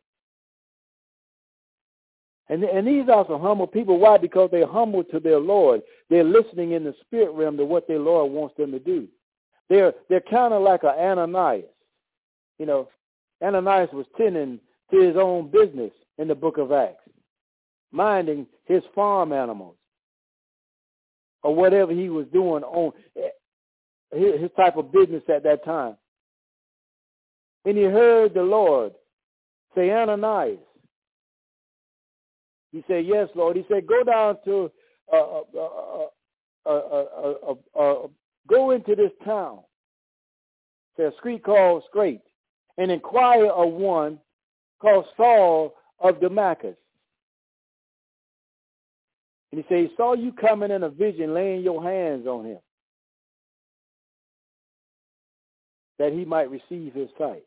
Speaker 3: And these are some humble people. Why? Because they're humble to their Lord. They're listening in the spirit realm to what their Lord wants them to do. They're kind of like an Ananias. You know, Ananias was tending to his own business in the book of Acts, minding his farm animals or whatever he was doing on his type of business at that time. And he heard the Lord say, Ananias. He said, yes, Lord. He said, go down to, go into this town. It's a street called Straight, and inquire of one called Saul of Damascus. And he said, he saw you coming in a vision, laying your hands on him, that he might receive his sight.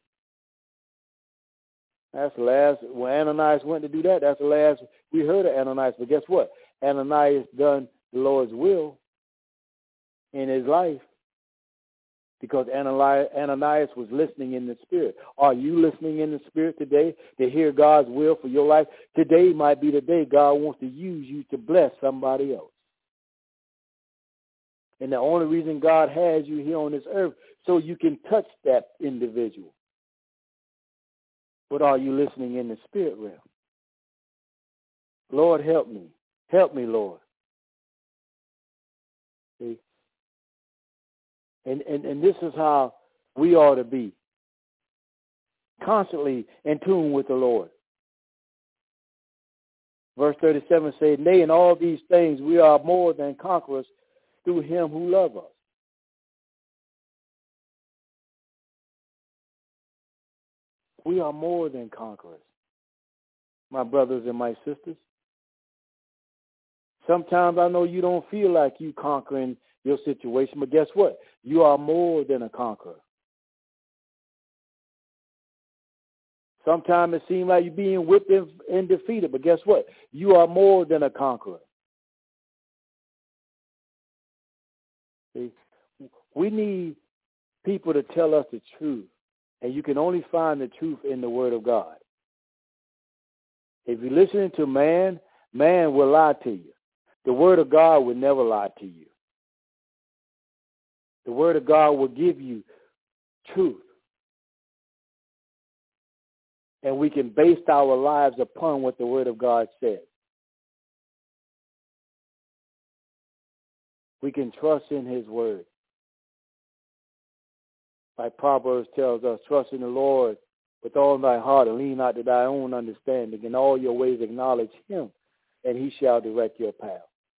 Speaker 3: That's the last, when Ananias went to do that, that's the last we heard of Ananias. But guess what? Ananias done the Lord's will in his life because Ananias was listening in the Spirit. Are you listening in the Spirit today to hear God's will for your life? Today might be the day God wants to use you to bless somebody else. And the only reason God has you here on this earth so you can touch that individual. But are you listening in the spirit realm? Lord, help me. Help me, Lord. See? And this is how we ought to be. Constantly in tune with the Lord. Verse 37 says, nay, in all these things we are more than conquerors through him who loves us. We are more than conquerors, my brothers and my sisters. Sometimes I know you don't feel like you conquering your situation, but guess what? You are more than a conqueror. Sometimes it seems like you're being whipped and defeated, but guess what? You are more than a conqueror. See, we need people to tell us the truth. And you can only find the truth in the Word of God. If you're listening to man, man will lie to you. The Word of God will never lie to you. The Word of God will give you truth. and we can base our lives upon what the Word of God says. We can trust in His Word. Like Proverbs tells us, trust in the Lord with all thy heart and lean not to thy own understanding. In all your ways acknowledge Him, and He shall direct your path.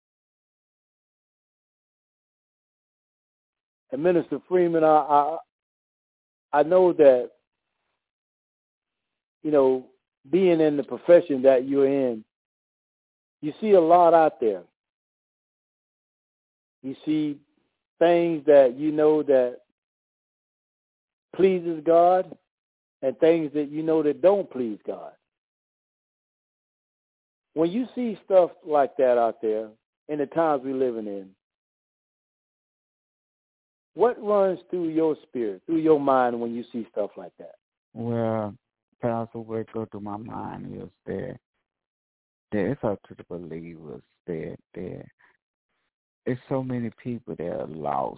Speaker 3: And Minister Freeman, I know that, you know, being in the profession that you're in, you see a lot out there. You see things that you know that pleases God and things that you know that don't please God. When you see stuff like that out there in the times we're living in, what runs through your spirit, through your mind when you see stuff like that?
Speaker 2: Well, Pastor, what goes through my mind is that it's up to the believers that there's so many people that are lost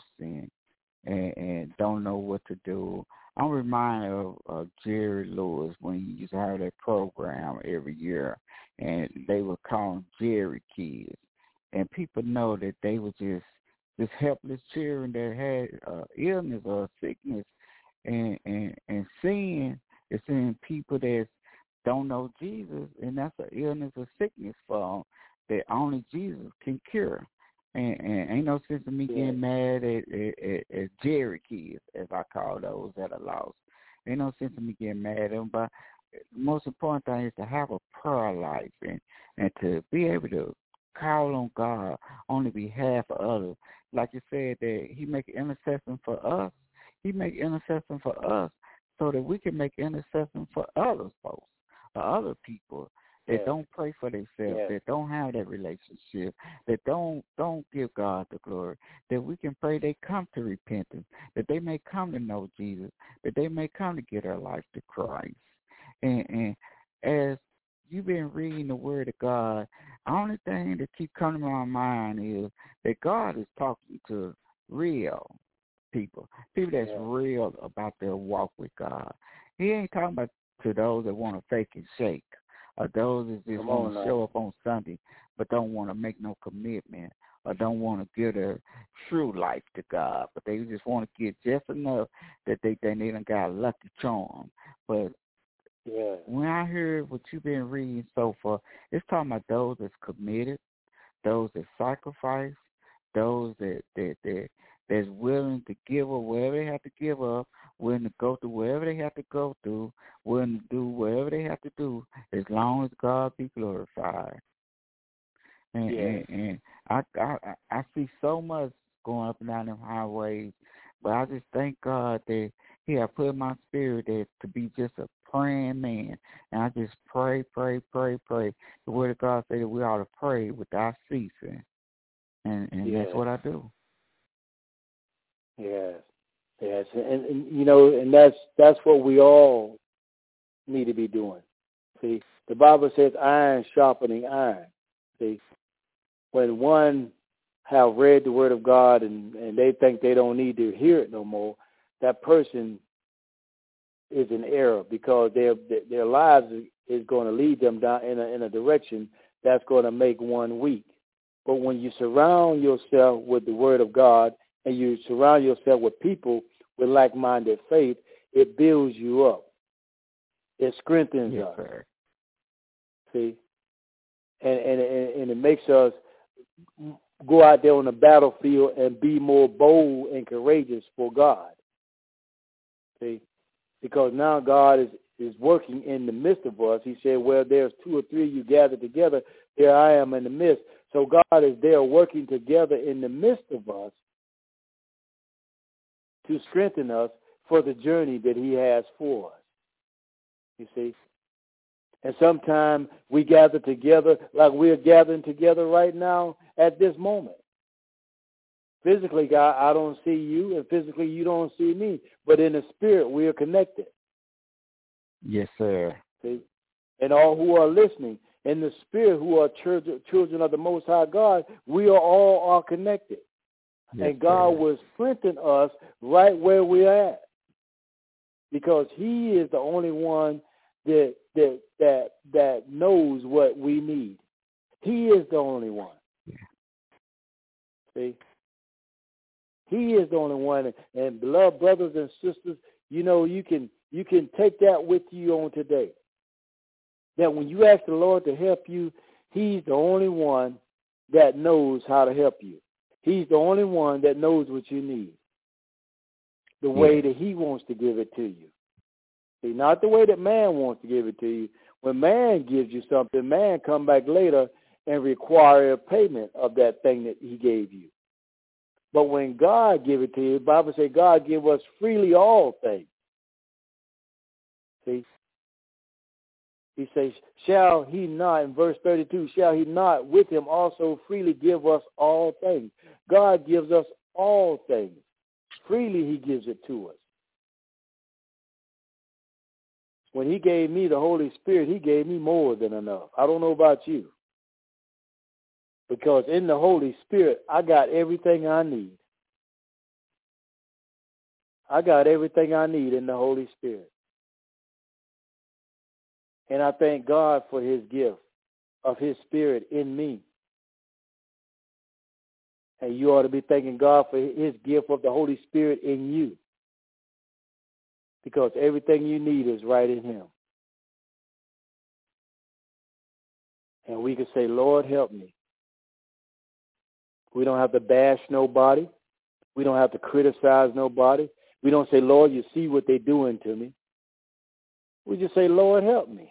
Speaker 2: and don't know what to do. I'm reminded of Jerry Lewis when he used to have that program every year, and they would call them Jerry Kids. And people know that they were just helpless children that had illness or sickness, and seeing people that don't know Jesus, and that's an illness or sickness for them that only Jesus can cure. And ain't no sense in me getting mad at Jerry Kids, as I call those that are lost. Ain't no sense in me getting mad at them. But the most important thing is to have a prayer life and to be able to call on God on the behalf of others. Like you said, that He make intercession for us. He make intercession for us so that we can make intercession for other folks, or other people that don't pray for themselves, that don't have that relationship, that don't give God the glory, that we can pray they come to repentance, that they may come to know Jesus, that they may come to give their life to Christ. And as you've been reading the Word of God, the only thing that keeps coming to my mind is that God is talking to real people that's real about their walk with God. He ain't talking about to those that want to fake and shake, or those that just want to show up on Sunday but don't want to make no commitment, or don't want to give their true life to God, but they just want to get just enough that they think they done got a lucky charm. But when I hear what you've been reading so far, it's talking about those that's committed, those that sacrifice, those that's willing to give up wherever they have to give up, willing to go through wherever they have to go through, willing to do whatever they have to do, as long as God be glorified. And I see so much going up and down them highways, but I just thank God that He has put in my spirit that to be just a praying man. And I just pray. The Word of God says that we ought to pray without ceasing. And that's what I do.
Speaker 3: Yes. And you know, and that's what we all need to be doing. See, the Bible says iron sharpening iron. See, when one have read the Word of God and they think they don't need to hear it no more, that person is in error, because their lives is going to lead them down in a direction that's going to make one weak. But when you surround yourself with the Word of God and you surround yourself with people with like-minded faith, it builds you up. It strengthens us.
Speaker 2: Sir.
Speaker 3: See? And it makes us go out there on the battlefield and be more bold and courageous for God. See? Because now God is working in the midst of us. He said, where there's two or three of you gathered together, there I am in the midst. So God is there working together in the midst of us to strengthen us for the journey that He has for us. You see? And sometimes we gather together like we're gathering together right now at this moment. Physically, God, I don't see you, and physically you don't see me. But in the spirit, we are connected.
Speaker 2: Yes, sir.
Speaker 3: See? And all who are listening, in the spirit, who are children of the Most High God, we are connected.
Speaker 2: Yes,
Speaker 3: and God
Speaker 2: sir.
Speaker 3: will strengthen us right where we're at. Because He is the only one that knows what we need. He is the only one. See? He is the only one. And beloved brothers and sisters, you can take that with you on today. That when you ask the Lord to help you, He's the only one that knows how to help you. He's the only one that knows what you need. The way that He wants to give it to you. See, not the way that man wants to give it to you. When man gives you something, man come back later and require a payment of that thing that He gave you. But when God give it to you, the Bible says God give us freely all things. See? He says, shall He not, in verse 32, shall He not with Him also freely give us all things? God gives us all things. Freely He gives it to us. When He gave me the Holy Spirit, He gave me more than enough. I don't know about you. Because in the Holy Spirit, I got everything I need. I got everything I need in the Holy Spirit. And I thank God for His gift of His Spirit in me. And you ought to be thanking God for His gift of the Holy Spirit in you. Because everything you need is right in Him. And we can say, Lord, help me. We don't have to bash nobody. We don't have to criticize nobody. We don't say, Lord, you see what they're doing to me. We just say, Lord, help me.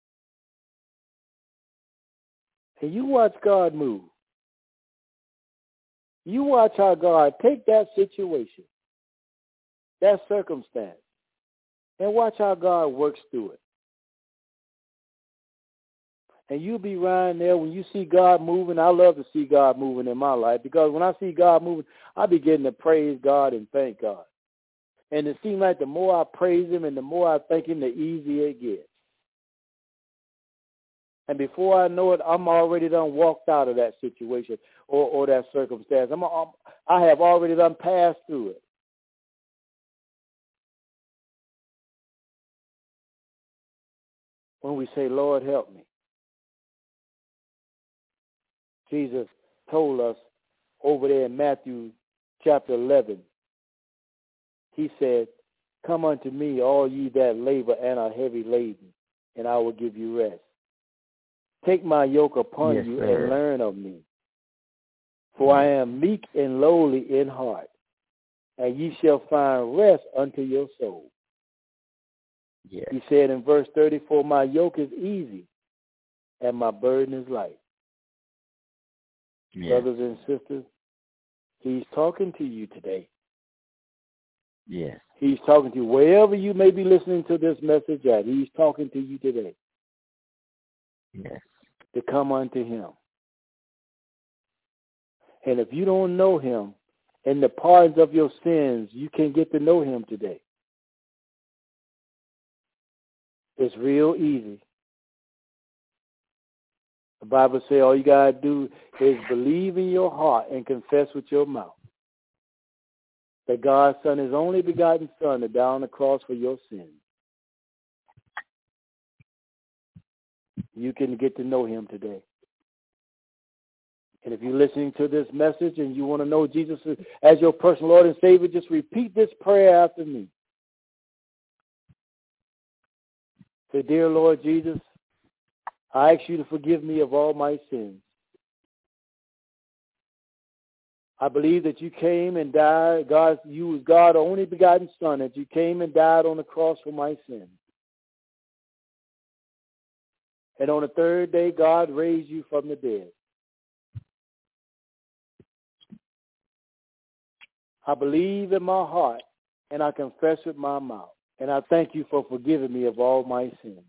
Speaker 3: And you watch God move. You watch how God take that situation, that circumstance, and watch how God works through it. And you'll be right there when you see God moving. I love to see God moving in my life because when I see God moving, I begin to praise God and thank God. And it seems like the more I praise Him and the more I thank Him, the easier it gets. And before I know it, I'm already done walked out of that situation or that circumstance. I have already done passed through it. When we say, Lord, help me. Jesus told us over there in Matthew chapter 11, He said, come unto me, all ye that labor and are heavy laden, and I will give you rest. Take my yoke upon you and learn of me. For I am meek and lowly in heart, and ye shall find rest unto your soul. Yes. He said in verse 34, my yoke is easy and my burden is light. Yes. Brothers and sisters, He's talking to you today. Yes. He's talking to you. Wherever you may be listening to this message at, He's talking to you today. Yes. To come unto Him. And if you don't know Him and the pardons of your sins, you can get to know Him today. It's real easy. The Bible says all you got to do is believe in your heart and confess with your mouth that God sent His only begotten Son to die on the cross for your sins. You can get to know Him today. And if you're listening to this message and you want to know Jesus as your personal Lord and Savior, just repeat this prayer after me. Say, dear Lord Jesus, I ask you to forgive me of all my sins. I believe that you came and died. God, you was God's only begotten Son, that you came and died on the cross for my sins. And on the third day, God raised you from the dead. I believe in my heart, and I confess with my mouth. And I thank you for forgiving me of all my sins.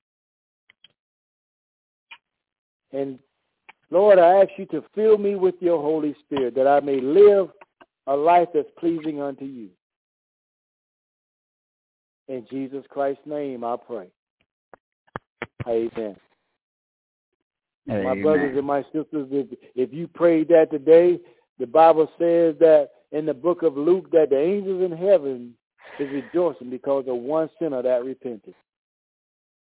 Speaker 3: And, Lord, I ask you to fill me with your Holy Spirit that I may live a life that's pleasing unto you. In Jesus Christ's name I pray. Amen. Amen. My brothers and my sisters, if you prayed that today, the Bible says that in the book of Luke that the angels in heaven is rejoicing because of one sinner that repented.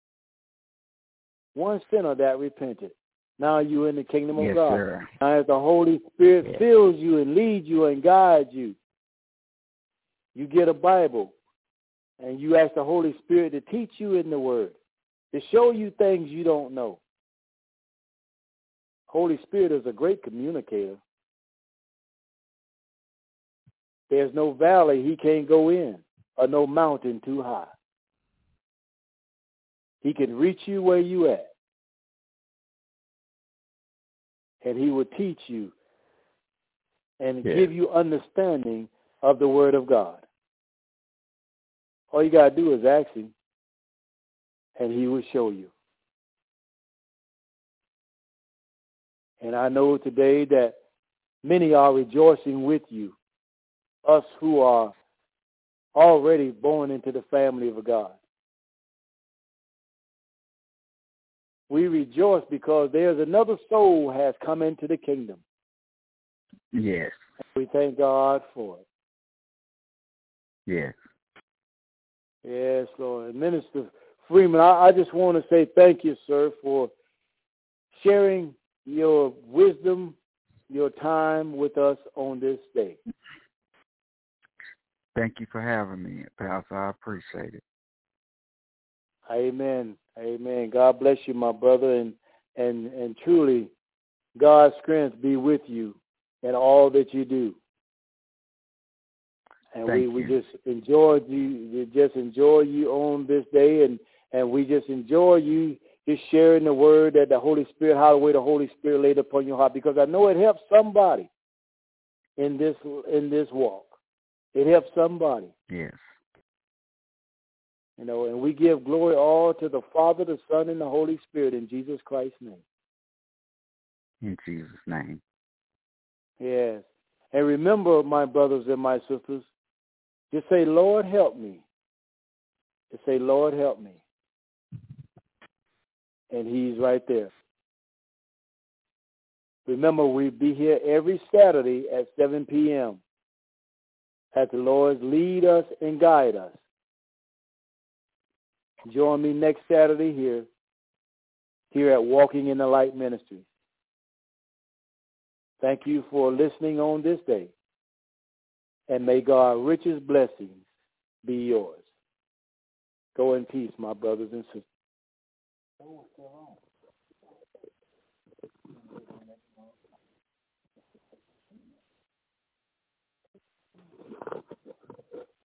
Speaker 3: one sinner that repented. Now you're in the kingdom of God.
Speaker 2: Sir.
Speaker 3: Now as the Holy Spirit fills you and leads you and guides you, you get a Bible and you ask the Holy Spirit to teach you in the Word, to show you things you don't know. Holy Spirit is a great communicator. There's no valley he can't go in or no mountain too high. He can reach you where you at. And he will teach you and give you understanding of the Word of God. All you got to do is ask him, and he will show you. And I know today that many are rejoicing with you, us who are already born into the family of God. We rejoice because there's another soul has come into the kingdom.
Speaker 2: Yes.
Speaker 3: We thank God for it.
Speaker 2: Yes.
Speaker 3: Yes, Lord. Minister Freeman, I just want to say thank you, sir, for sharing your wisdom, your time with us on this day.
Speaker 2: Thank you for having me, Pastor. I appreciate it.
Speaker 3: Amen. Amen. God bless you, my brother, and truly God's strength be with you in all that you do. And we just enjoy you on this day, and we just enjoy you just sharing the word that the Holy Spirit, how the way the Holy Spirit laid upon your heart, because I know it helps somebody in this walk. It helps somebody.
Speaker 2: Yes.
Speaker 3: You know, and we give glory all to the Father, the Son, and the Holy Spirit in Jesus Christ's name.
Speaker 2: In Jesus' name.
Speaker 3: Yes. And remember, my brothers and my sisters, just say, Lord, help me. Just say, Lord, help me. And he's right there. Remember, we'll be here every Saturday at 7 p.m. as the Lord lead us and guide us. Join me next Saturday here at Walking in the Light Ministry. Thank you for listening on this day. And may God's richest blessings be yours. Go in peace, my brothers and sisters.